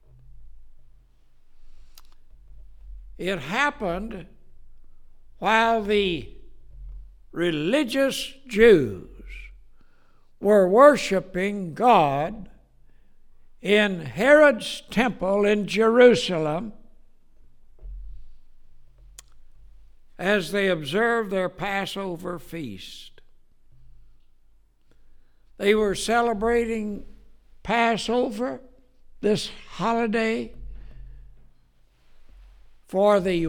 It happened while the religious Jews were worshiping God in Herod's temple in Jerusalem as they observed their Passover feast. They were celebrating Passover, this holiday, for the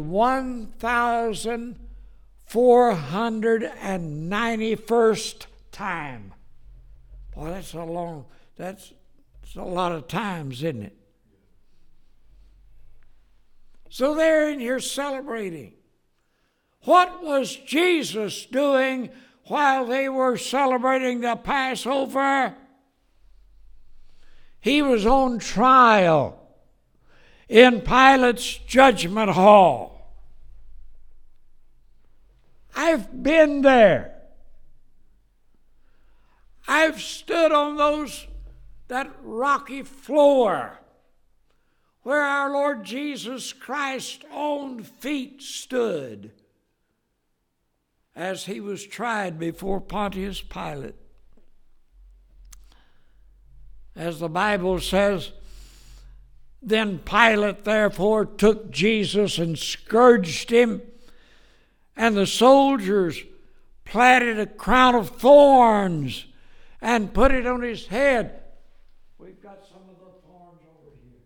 1,491st time. Boy, that's a lot of times, isn't it? So they're in here celebrating. What was Jesus doing while they were celebrating the Passover? He was on trial in Pilate's judgment hall. I've been there. I've stood on that rocky floor where our Lord Jesus Christ's own feet stood as he was tried before Pontius Pilate. As the Bible says, then Pilate therefore took Jesus and scourged him, and the soldiers platted a crown of thorns and put it on his head. We've got some of the thorns over here.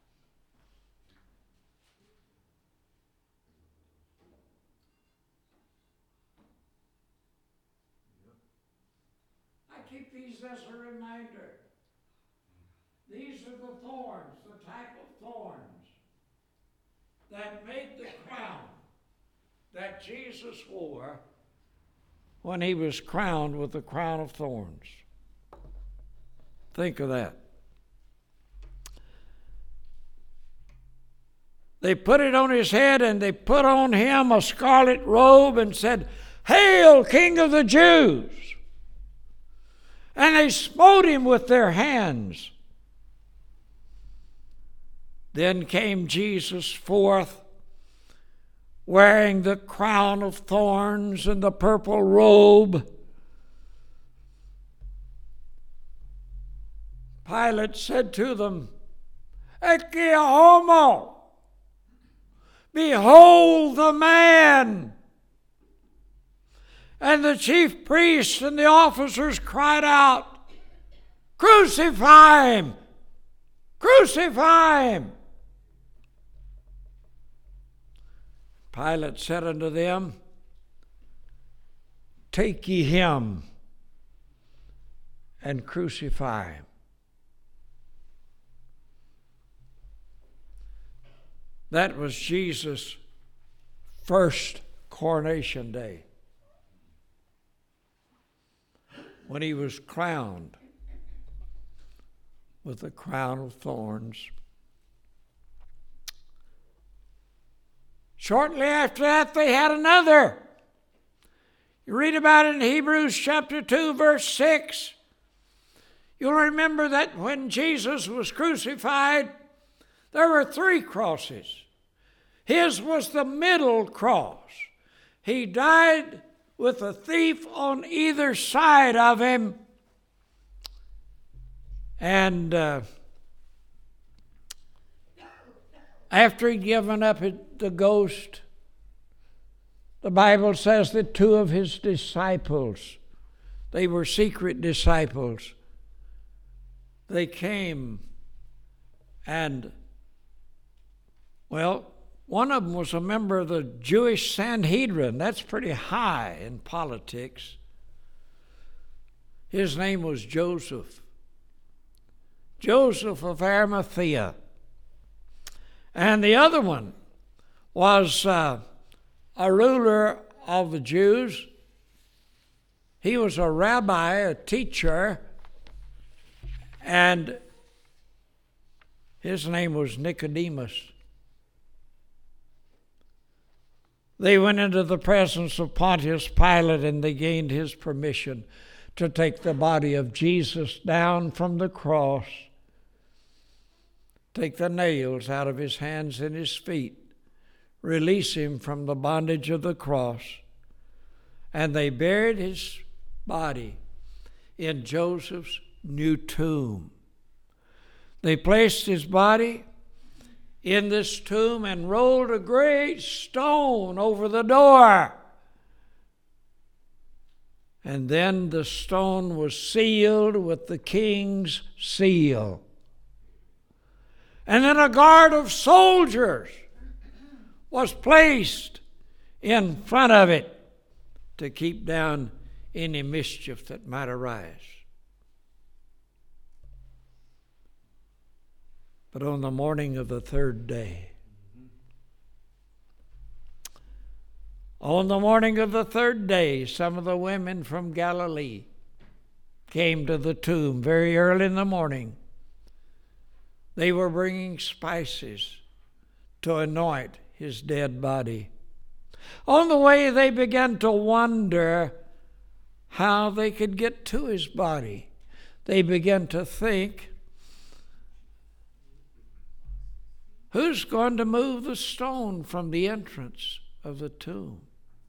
I keep these as a reminder. These are the thorns, the type of thorns that made the crown that Jesus wore when he was crowned with the crown of thorns. Think of that. They put it on his head, and they put on him a scarlet robe and said, "Hail, King of the Jews!" And they smote him with their hands. Then came Jesus forth, wearing the crown of thorns and the purple robe. Pilate said to them, "Ecce homo! Behold the man!" And the chief priests and the officers cried out, "Crucify him! Crucify him!" Pilate said unto them, "Take ye him and crucify him." That was Jesus' first coronation day, when he was crowned with the crown of thorns. Shortly after that, they had another. You read about it in Hebrews chapter 2, verse 6. You'll remember that when Jesus was crucified, there were 3 crosses. His was the middle cross. He died with a thief on either side of him. And after he'd given up the ghost, the Bible says that 2 of his disciples, they were secret disciples, they came and, well, one of them was a member of the Jewish Sanhedrin. That's pretty high in politics. His name was Joseph. Joseph of Arimathea. And the other one was a ruler of the Jews. He was a rabbi, a teacher, and his name was Nicodemus. They went into the presence of Pontius Pilate and they gained his permission to take the body of Jesus down from the cross, take the nails out of his hands and his feet, release him from the bondage of the cross, and they buried his body in Joseph's new tomb. They placed his body in this tomb and rolled a great stone over the door. And then the stone was sealed with the king's seal. And then a guard of soldiers was placed in front of it to keep down any mischief that might arise. But on the morning of the 3rd day, some of the women from Galilee came to the tomb very early in the morning. They were bringing spices to anoint his dead body. On the way, they began to wonder how they could get to his body. They began to think, who's going to move the stone from the entrance of the tomb?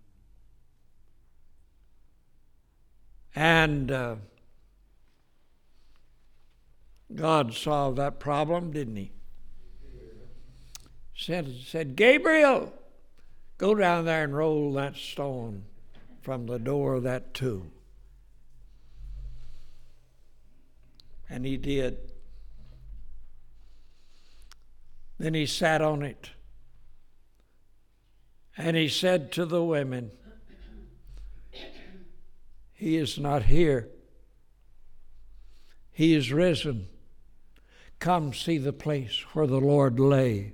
And God solved that problem, didn't he? Said, Gabriel, go down there and roll that stone from the door of that tomb. And he did. Then he sat on it. And he said to the women, he is not here. He is risen. Come see the place where the Lord lay.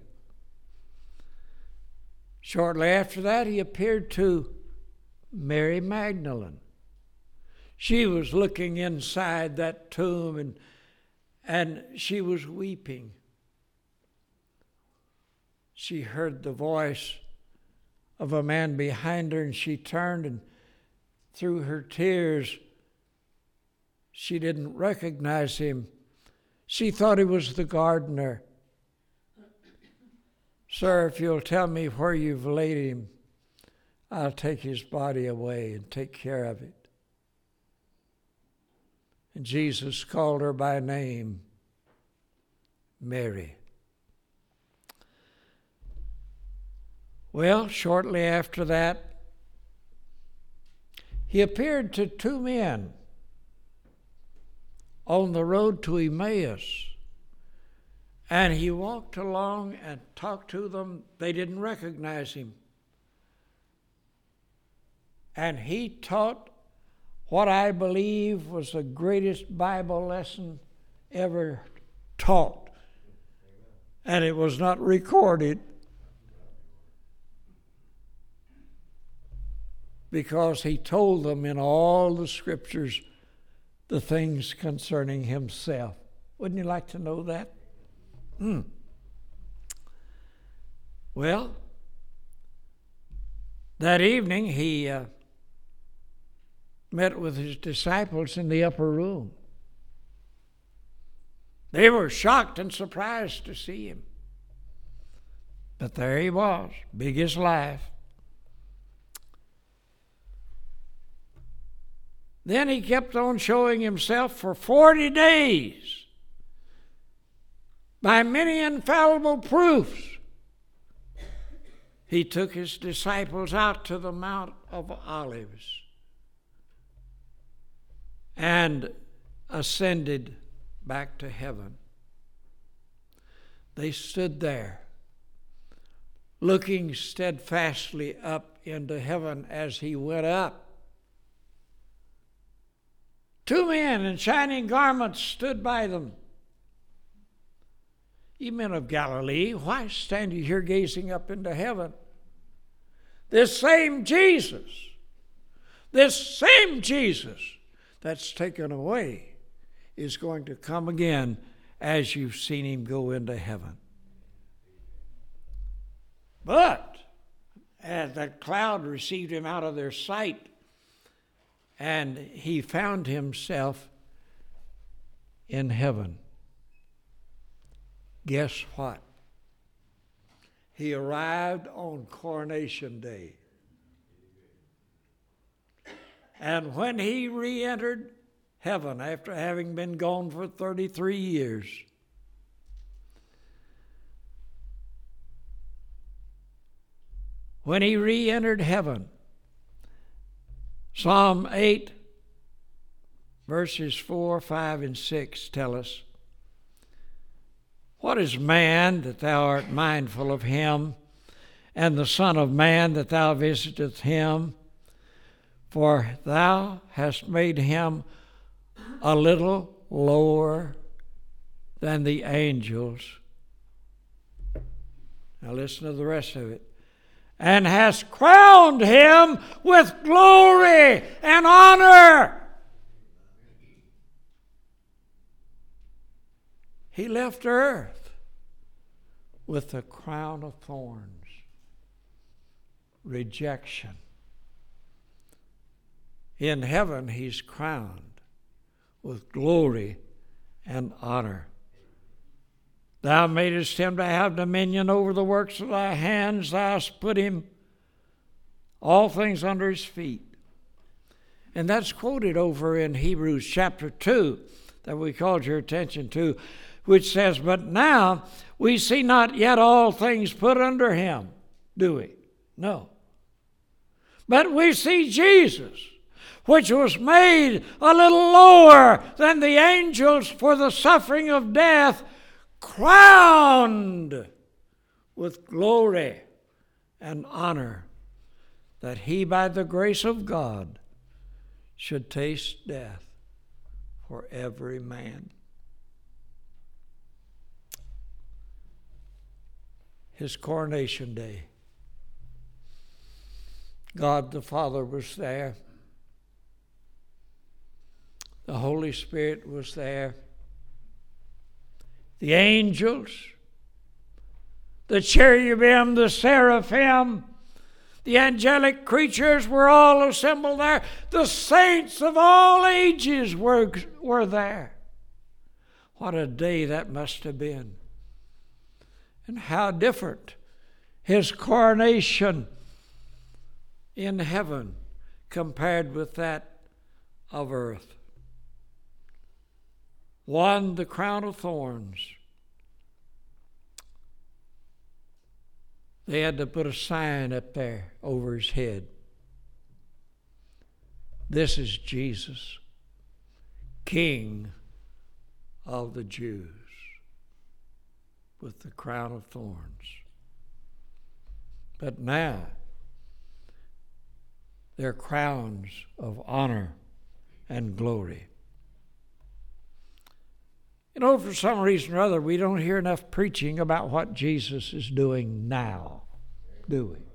Shortly after that, he appeared to Mary Magdalene. She was looking inside that tomb and she was weeping. She heard the voice of a man behind her, and she turned, and through her tears, she didn't recognize him. She thought he was the gardener. Sir, if you'll tell me where you've laid him, I'll take his body away and take care of it. And Jesus called her by name, Mary. Well, shortly after that, he appeared to 2 men on the road to Emmaus. And he walked along and talked to them. They didn't recognize him. And he taught what I believe was the greatest Bible lesson ever taught. And it was not recorded, because he told them in all the scriptures the things concerning himself. Wouldn't you like to know that? Well, that evening he met with his disciples in the upper room. They were shocked and surprised to see him. But there he was, big as life. Then he kept on showing himself for 40 days by many infallible proofs. He took his disciples out to the Mount of Olives and ascended back to heaven. They stood there, looking steadfastly up into heaven as he went up. Two men in shining garments stood by them. Ye men of Galilee, why stand you here gazing up into heaven? This same Jesus that's taken away is going to come again as you've seen him go into heaven. But as that cloud received him out of their sight, and he found himself in heaven. Guess what? He arrived on Coronation Day. And when he re-entered heaven after having been gone for 33 years, when he re-entered heaven, Psalm 8, verses 4, 5, and 6 tell us, what is man that thou art mindful of him, and the Son of Man that thou visitest him? For thou hast made him a little lower than the angels. Now listen to the rest of it. And hast crowned him with glory and honor. He left earth with a crown of thorns, rejection. In heaven, he's crowned with glory and honor. Thou madest him to have dominion over the works of thy hands. Thou hast put him all things under his feet. And that's quoted over in Hebrews chapter 2 that we called your attention to, which says, but now we see not yet all things put under him, do we? No. But we see Jesus, which was made a little lower than the angels for the suffering of death, crowned with glory and honor, that he by the grace of God should taste death for every man. His coronation day, God the Father was there. The Holy Spirit was there. The angels, the cherubim, the seraphim, the angelic creatures were all assembled there. The saints of all ages were there. What a day that must have been. And how different his coronation in heaven compared with that of earth. One, the crown of thorns. They had to put a sign up there over his head. This is Jesus, King of the Jews, with the crown of thorns. But now, they're crowns of honor and glory. You know, for some reason or other, we don't hear enough preaching about what Jesus is doing now, do we?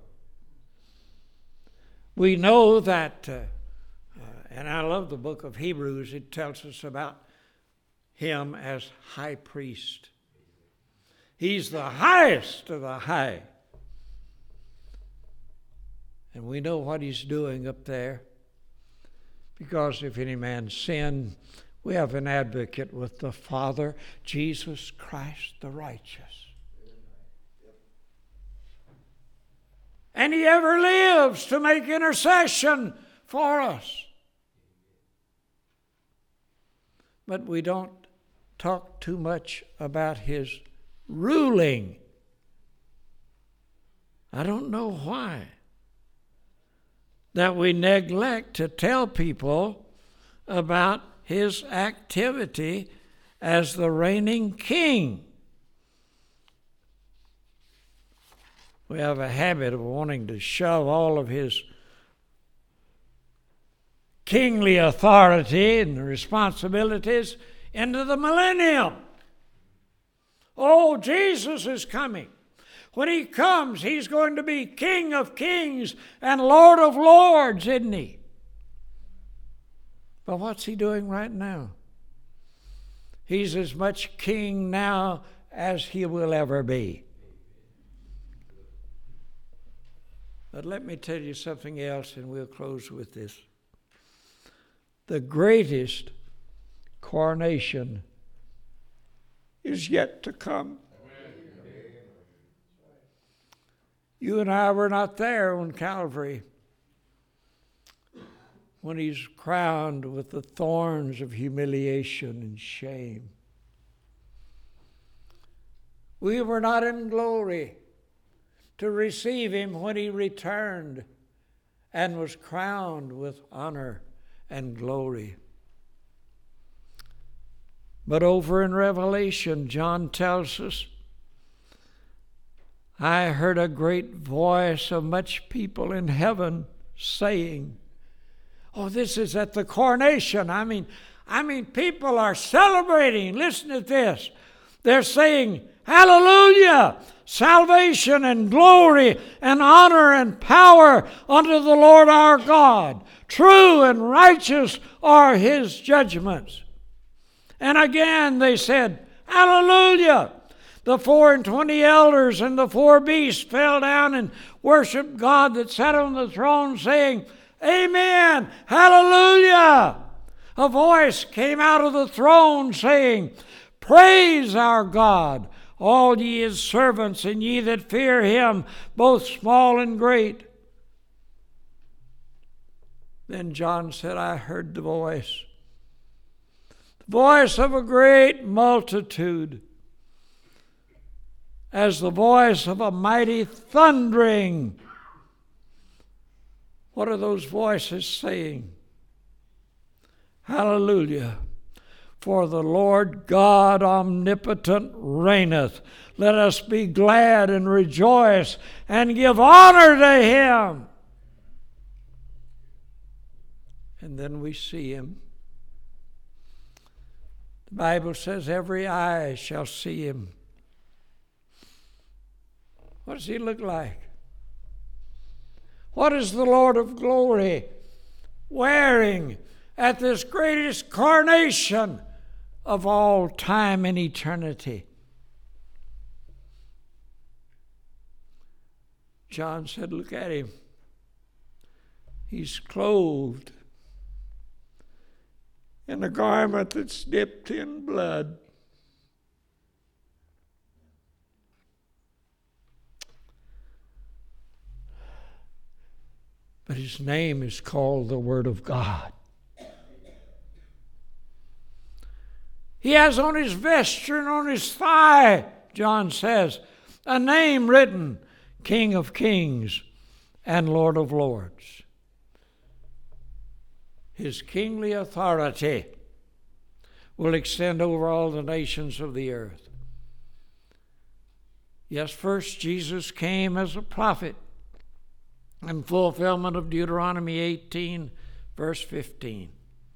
We know that, and I love the book of Hebrews, it tells us about him as high priest. He's the highest of the high. And we know what he's doing up there, because if any man sin, We have an advocate with the Father, Jesus Christ the righteous. And He ever lives to make intercession for us. But we don't talk too much about His ruling. I don't know why. That we neglect to tell people about His activity as the reigning king. We have a habit of wanting to shove all of His kingly authority and responsibilities into the millennium. Oh, Jesus is coming. When He comes, He's going to be King of kings and Lord of lords, isn't He? But what's He doing right now? He's as much king now as He will ever be. But let me tell you something else, and we'll close with this. The greatest coronation is yet to come. You and I were not there on Calvary when He's crowned with the thorns of humiliation and shame. We were not in glory to receive Him when He returned and was crowned with honor and glory. But over in Revelation, John tells us, I heard a great voice of much people in heaven saying, oh, this is at the coronation. I mean, people are celebrating. Listen to this. They're saying, hallelujah, salvation and glory and honor and power unto the Lord our God. True and righteous are His judgments. And again they said, hallelujah. The 24 elders and the 4 beasts fell down and worshiped God that sat on the throne, saying, amen, hallelujah. A voice came out of the throne saying, praise our God, all ye His servants, and ye that fear Him, both small and great. Then John said, I heard the voice of a great multitude, as the voice of a mighty thundering. What are those voices saying? Hallelujah. For the Lord God omnipotent reigneth. Let us be glad and rejoice and give honor to Him. And then we see Him. The Bible says every eye shall see Him. What does He look like? What is the Lord of glory wearing at this greatest coronation of all time and eternity? John said, look at Him. He's clothed in a garment that's dipped in blood. But His name is called the Word of God. He has on His vesture and on His thigh, John says, a name written, King of Kings and Lord of Lords. His kingly authority will extend over all the nations of the earth. Yes, first Jesus came as a prophet in fulfillment of Deuteronomy 18, verse 15.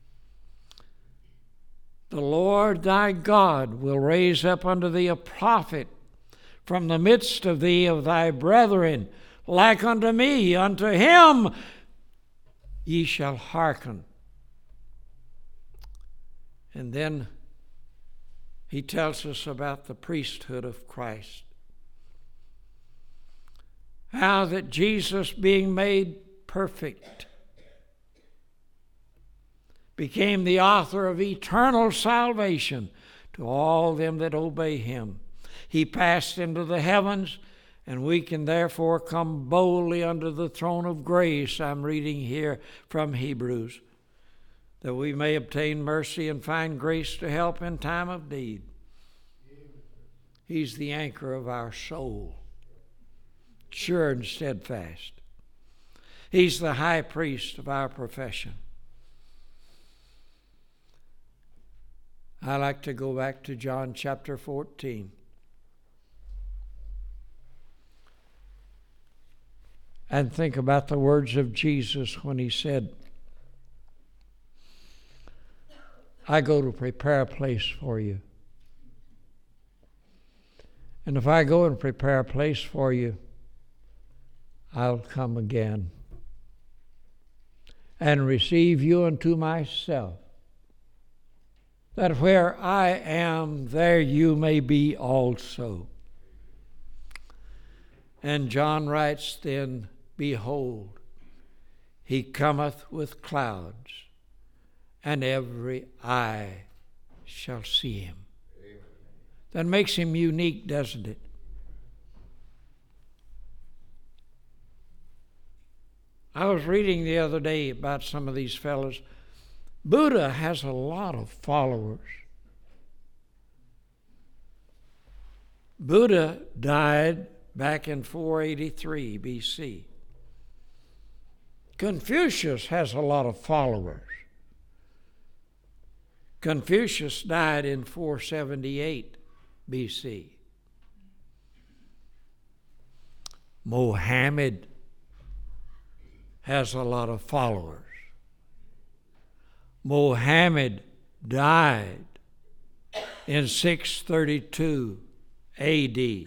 The Lord thy God will raise up unto thee a prophet from the midst of thee of thy brethren, like unto me. Unto him ye shall hearken. And then he tells us about the priesthood of Christ. How that Jesus, being made perfect, became the author of eternal salvation to all them that obey him. He passed into the heavens, and we can therefore come boldly under the throne of grace. I'm reading here from Hebrews, that we may obtain mercy and find grace to help in time of need. He's the anchor of our soul, sure and steadfast. He's the high priest of our profession. I like to go back to John chapter 14. And think about the words of Jesus when he said, I go to prepare a place for you. And if I go and prepare a place for you, I'll come again and receive you unto myself, that where I am, there you may be also. And John writes then, behold, he cometh with clouds, and every eye shall see him. Amen. That makes him unique, doesn't it? I was reading the other day about some of these fellows. Buddha has a lot of followers. Buddha died back in 483 BC. Confucius has a lot of followers. Confucius died in 478 BC. Mohammed has a lot of followers. Mohammed died in 632 AD.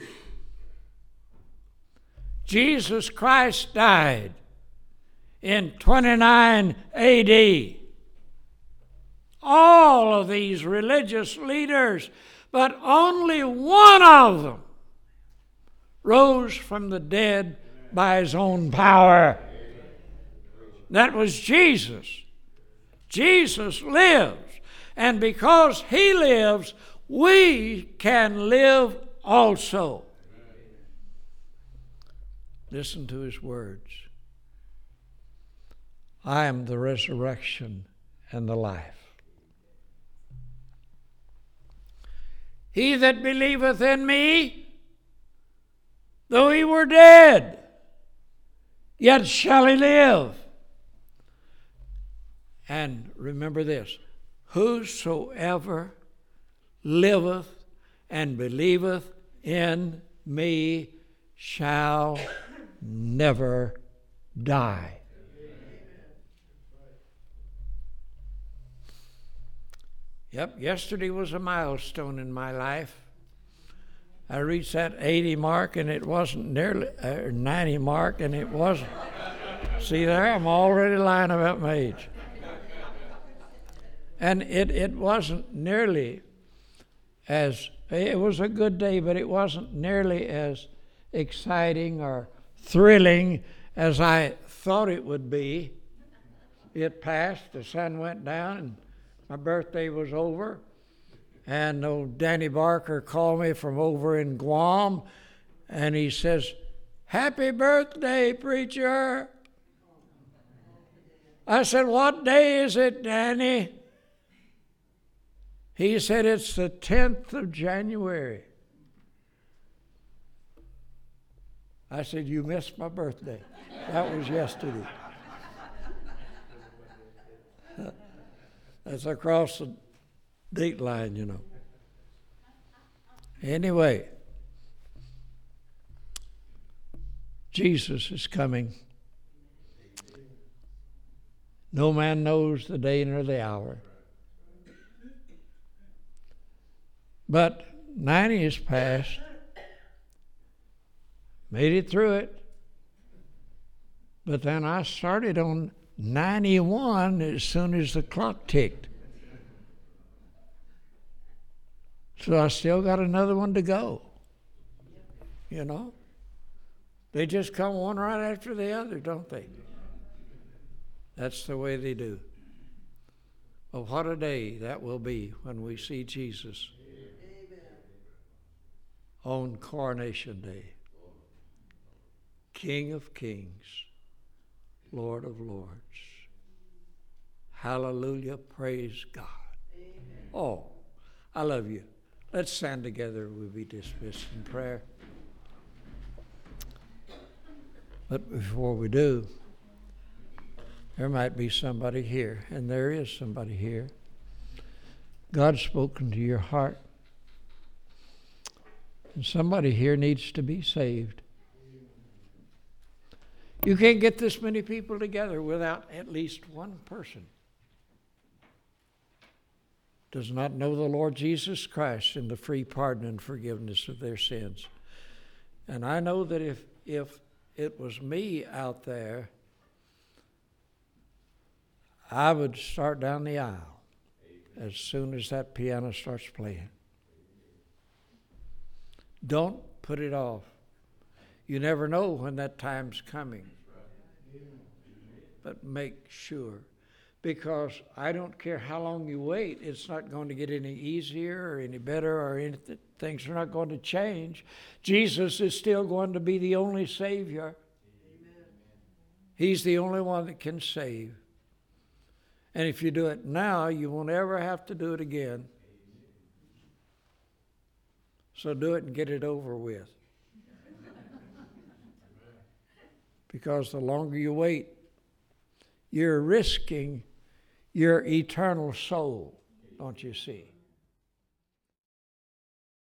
Jesus Christ died in 29 AD. All of these religious leaders, but only one of them rose from the dead by his own power. That was Jesus. Jesus lives, and because he lives, we can live also. Listen to his words. I am the resurrection and the life. He that believeth in me, though he were dead, yet shall he live. And remember this, whosoever liveth and believeth in me shall never die. Yep, yesterday was a milestone in my life. I reached that 80 mark and it wasn't nearly, 90 mark and it wasn't. See there, I'm already lying about my age. And it wasn't nearly as, it was a good day, but it wasn't nearly as exciting or thrilling as I thought it would be. It passed, the sun went down, and my birthday was over. And old Danny Barker called me from over in Guam, and he says, "Happy birthday, preacher." I said, "What day is it, Danny?" He said, "It's the 10th of January. I said, "You missed my birthday." That was yesterday. That's across the date line, you know. Anyway, Jesus is coming. No man knows the day nor the hour. But 90 is past. Made it through it. But then I started on 91 as soon as the clock ticked. So I still got another one to go. You know? They just come one right after the other, don't they? That's the way they do. Oh, what a day that will be when we see Jesus on Coronation Day. King of kings, Lord of lords. Hallelujah, praise God. Oh, I love you. Let's stand together. We'll be dismissed in prayer. But before we do, there might be somebody here, and there is somebody here. God's spoken to your heart. And somebody here needs to be saved. You can't get this many people together without at least one person does not know the Lord Jesus Christ and the free pardon and forgiveness of their sins. And I know that if it was me out there, I would start down the aisle as soon as that piano starts playing. Don't put it off. You never know when that time's coming. But make sure. Because I don't care how long you wait, it's not going to get any easier or any better, or anything. Things are not going to change. Jesus is still going to be the only Savior. He's the only one that can save. And if you do it now, you won't ever have to do it again. So do it and get it over with. Because the longer you wait, you're risking your eternal soul, don't you see?